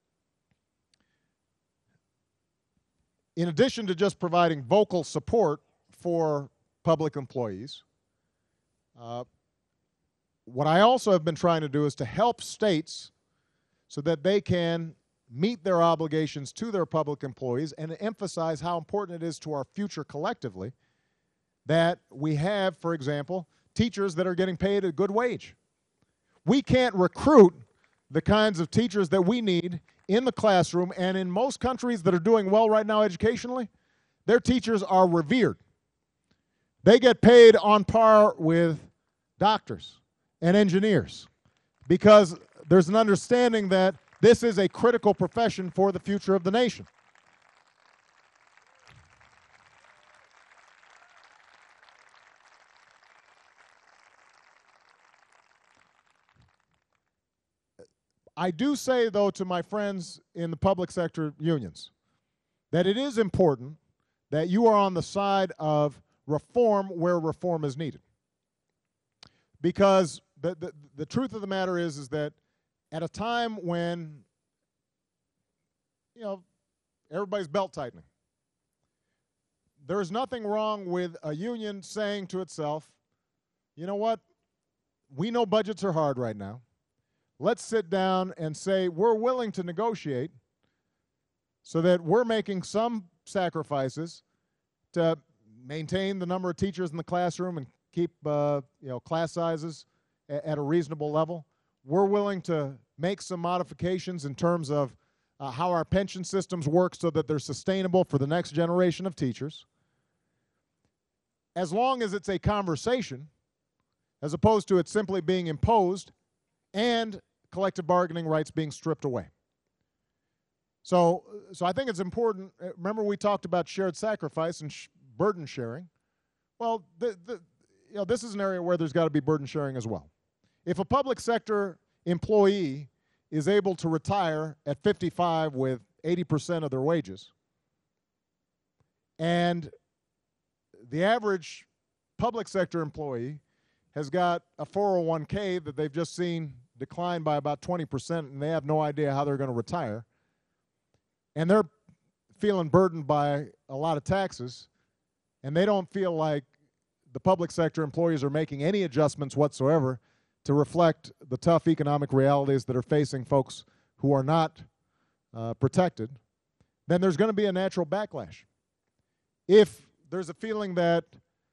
in addition to just providing vocal support for public employees, what I also have been trying to do is to help states so that they can meet their obligations to their public employees and emphasize how important it is to our future collectively that we have, for example, teachers that are getting paid a good wage. We can't recruit the kinds of teachers that we need in the classroom, and in most countries that are doing well right now educationally, their teachers are revered. They get paid on par with doctors and engineers because there's an understanding that this is a critical profession for the future of the nation. I do say, though, to my friends in the public sector unions, that it is important that you are on the side of reform where reform is needed. Because the truth of the matter is that at a time when, everybody's belt tightening, there is nothing wrong with a union saying to itself, you know what, we know budgets are hard right now. Let's sit down and say we're willing to negotiate so that we're making some sacrifices to maintain the number of teachers in the classroom and keep class sizes at a reasonable level. We're willing to make some modifications in terms of how our pension systems work so that they're sustainable for the next generation of teachers. As long as it's a conversation, as opposed to it simply being imposed and collective bargaining rights being stripped away. So I think it's important. Remember we talked about shared sacrifice and burden sharing. Well, this is an area where there's got to be burden sharing as well. If a public sector employee is able to retire at 55 with 80% of their wages, and the average public sector employee has got a 401k that they've just seen declined by about 20%, and they have no idea how they're going to retire, and they're feeling burdened by a lot of taxes, and they don't feel like the public sector employees are making any adjustments whatsoever to reflect the tough economic realities that are facing folks who are not protected, then there's going to be a natural backlash. If there's a feeling that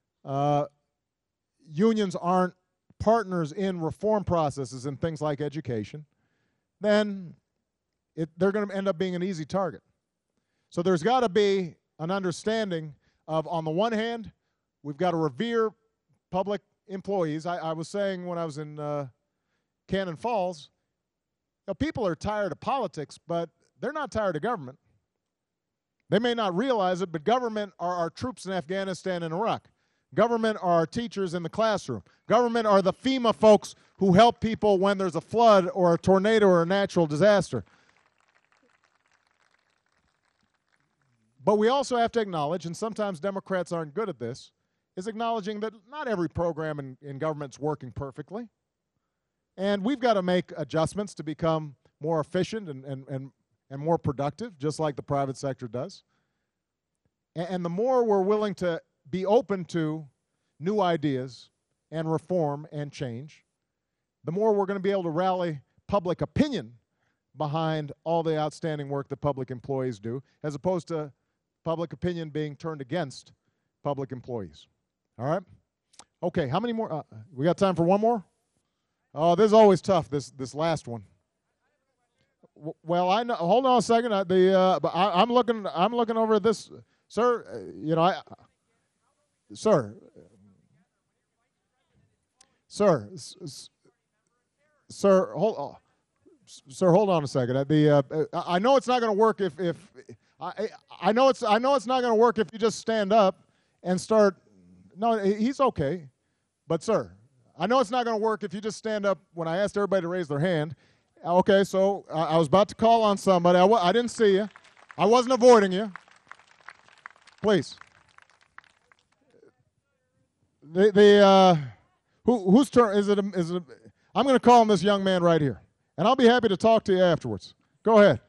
unions aren't partners in reform processes and things like education, then they're going to end up being an easy target. So there's got to be an understanding of, on the one hand, we've got to revere public employees. I was saying when I was in Cannon Falls, people are tired of politics, but they're not tired of government. They may not realize it, but government are our troops in Afghanistan and Iraq. Government are our teachers in the classroom. Government are the FEMA folks who help people when there's a flood or a tornado or a natural disaster. But we also have to acknowledge, and sometimes Democrats aren't good at this, is acknowledging that not every program in government's working perfectly. And we've got to make adjustments to become more efficient and more productive, just like the private sector does. And the more we're willing to be open to new ideas and reform and change, the more we're going to be able to rally public opinion behind all the outstanding work that public employees do, as opposed to public opinion being turned against public employees. All right? Okay, how many more? We got time for one more? Oh, this is always tough, this last one. Well, I know. Hold on a second. But I'm looking over at this, sir. Sir, hold on a second. I know it's not going to work if I know it's not going to work if you just stand up and start. No, he's okay, but sir, I know it's not going to work if you just stand up when I asked everybody to raise their hand. Okay, so I was about to call on somebody. I didn't see you. I wasn't avoiding you. Please. Whose turn is it? I'm going to call on this young man right here, and I'll be happy to talk to you afterwards. Go ahead.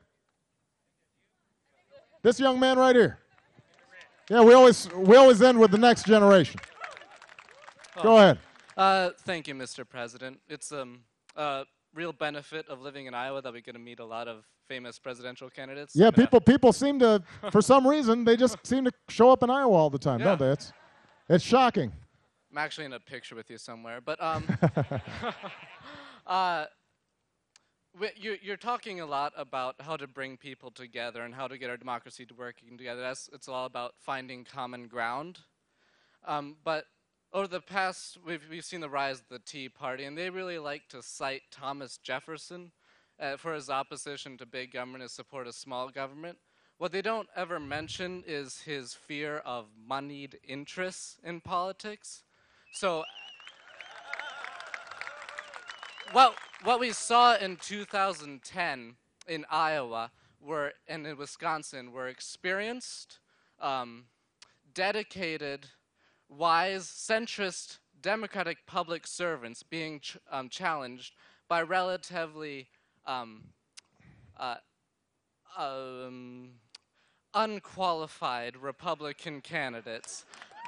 This young man right here. Yeah, we always end with the next generation. Go ahead. Thank you, Mr. President. It's a real benefit of living in Iowa that we get to meet a lot of famous presidential candidates. Yeah, people seem to, for some reason, they just seem to show up in Iowa all the time, don't they? It's shocking. I'm actually in a picture with you somewhere, but you're talking a lot about how to bring people together and how to get our democracy to working together. It's all about finding common ground. But over the past, we've seen the rise of the Tea Party, and they really like to cite Thomas Jefferson for his opposition to big government, his support of small government. What they don't ever mention is his fear of moneyed interests in politics. So what we saw in 2010 in Iowa and in Wisconsin were experienced, dedicated, wise, centrist, democratic public servants being challenged by relatively unqualified Republican candidates.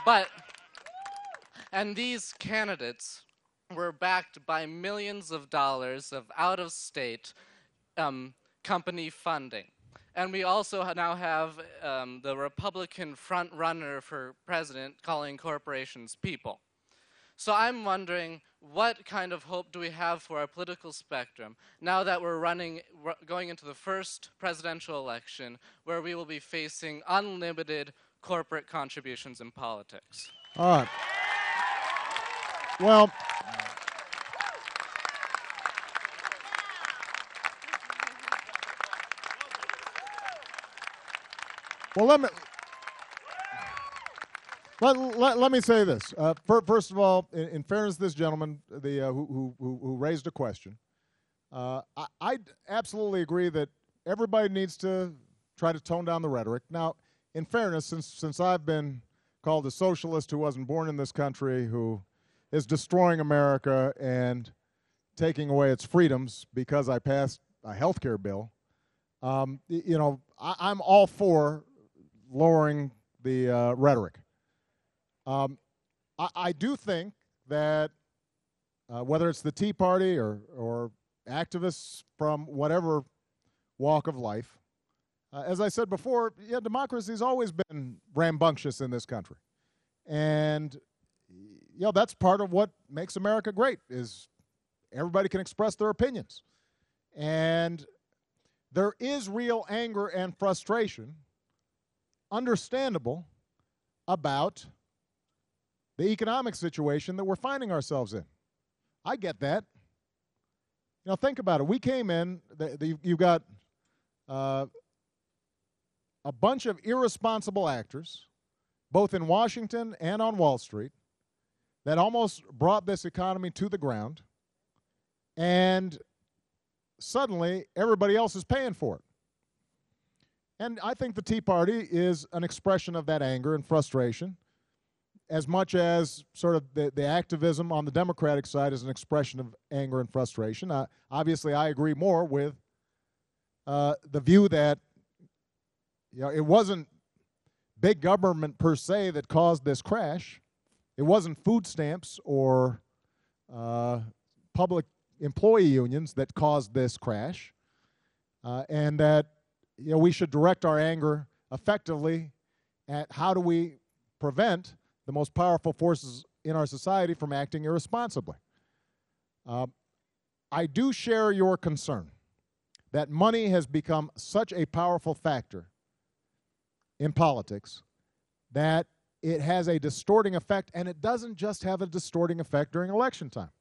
And these candidates were backed by millions of dollars of out-of-state company funding. And we also now have the Republican front-runner for president calling corporations people. So I'm wondering, what kind of hope do we have for our political spectrum now that we're going into the first presidential election where we will be facing unlimited corporate contributions in politics? All right. Well, let me say this. First of all, in fairness to this gentleman who raised a question, I absolutely agree that everybody needs to try to tone down the rhetoric. Now, in fairness, since I've been called a socialist who wasn't born in this country, who is destroying America and taking away its freedoms because I passed a health care bill, you know, I'm all for lowering the rhetoric. I do think that whether it's the Tea Party or activists from whatever walk of life, as I said before, yeah, democracy's always been rambunctious in this country. And, you know, that's part of what makes America great, is everybody can express their opinions. And there is real anger and frustration, understandable, about the economic situation that we're finding ourselves in. I get that. You know, think about it. We came in, you've got a bunch of irresponsible actors, both in Washington and on Wall Street, that almost brought this economy to the ground, and suddenly everybody else is paying for it. And I think the Tea Party is an expression of that anger and frustration, as much as sort of the activism on the Democratic side is an expression of anger and frustration. Obviously, I agree more with the view that, you know, it wasn't big government per se that caused this crash. It wasn't food stamps or public employee unions that caused this crash, and that, you know, we should direct our anger effectively at how do we prevent the most powerful forces in our society from acting irresponsibly. I do share your concern that money has become such a powerful factor in politics that it has a distorting effect, and it doesn't just have a distorting effect during election time.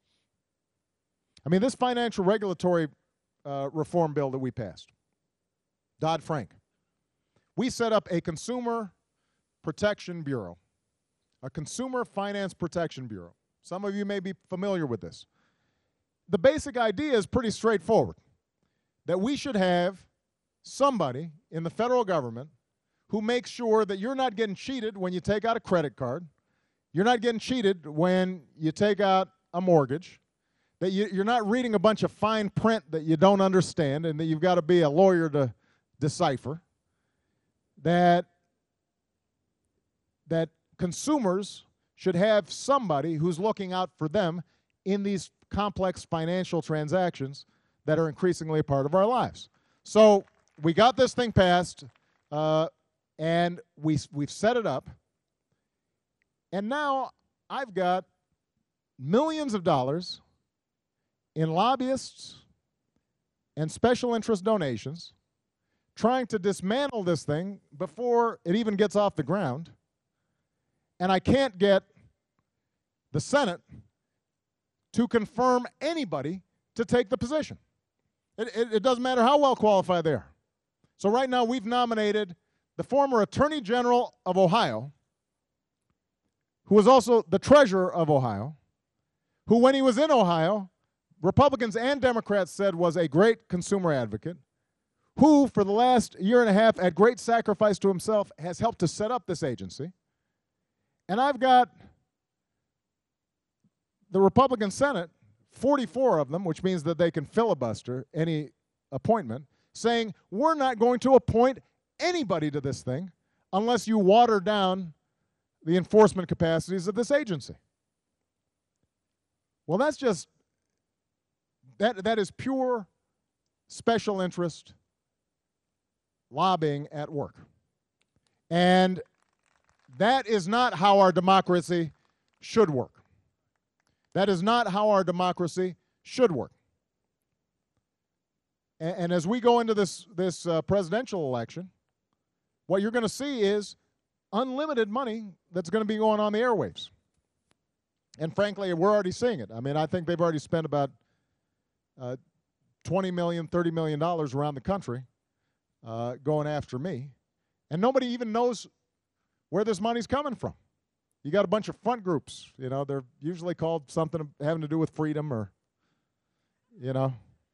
I mean, this financial regulatory reform bill that we passed, Dodd-Frank, we set up a Consumer Protection Bureau, a Consumer Finance Protection Bureau. Some of you may be familiar with this. The basic idea is pretty straightforward, that we should have somebody in the federal government who makes sure that you're not getting cheated when you take out a credit card, you're not getting cheated when you take out a mortgage, that you're not reading a bunch of fine print that you don't understand and that you've got to be a lawyer to decipher, that consumers should have somebody who's looking out for them in these complex financial transactions that are increasingly a part of our lives. So we got this thing passed, and we've set it up, and now I've got millions of dollars in lobbyists and special interest donations trying to dismantle this thing before it even gets off the ground, and I can't get the Senate to confirm anybody to take the position. It doesn't matter how well qualified they are. So right now we've nominated the former Attorney General of Ohio, who was also the Treasurer of Ohio, who when he was in Ohio, Republicans and Democrats said was a great consumer advocate, who for the last year and a half at great sacrifice to himself has helped to set up this agency. And I've got the Republican Senate, 44 of them, which means that they can filibuster any appointment, saying we're not going to appoint anybody to this thing unless you water down the enforcement capacities of this agency. Well, that's just, that is pure special interest lobbying at work. And that is not how our democracy should work. That is not how our democracy should work. And as we go into this presidential election, what you're going to see is unlimited money that's going to be going on the airwaves. And frankly, we're already seeing it. I mean, I think they've already spent about $20 million, $30 million around the country going after me. And nobody even knows where this money's coming from. You got a bunch of front groups, you know, they're usually called something having to do with freedom or, you know.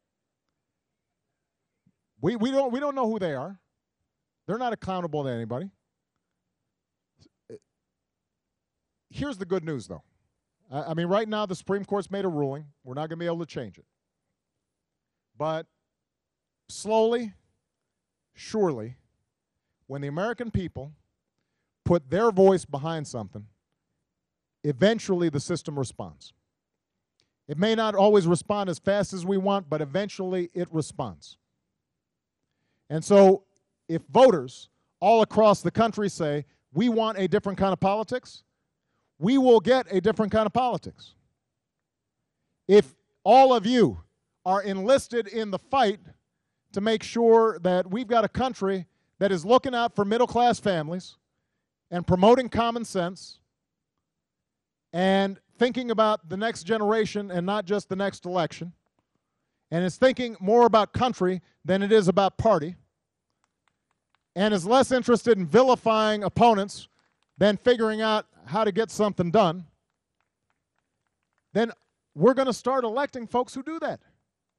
We don't know who they are. They're not accountable to anybody. Here's the good news, though. I mean, right now the Supreme Court's made a ruling. We're not going to be able to change it. But slowly, surely, when the American people put their voice behind something, eventually the system responds. It may not always respond as fast as we want, but eventually it responds. And so if voters all across the country say, we want a different kind of politics, we will get a different kind of politics. If all of you are enlisted in the fight to make sure that we've got a country that is looking out for middle-class families and promoting common sense and thinking about the next generation and not just the next election, and is thinking more about country than it is about party, and is less interested in vilifying opponents than figuring out how to get something done, then we're going to start electing folks who do that.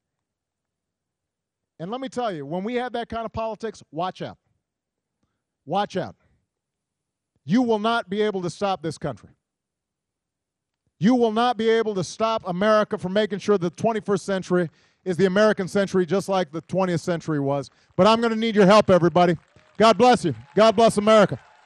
And let me tell you, when we have that kind of politics, watch out. Watch out. You will not be able to stop this country. You will not be able to stop America from making sure the 21st century is the American century just like the 20th century was. But I'm going to need your help, everybody. God bless you. God bless America.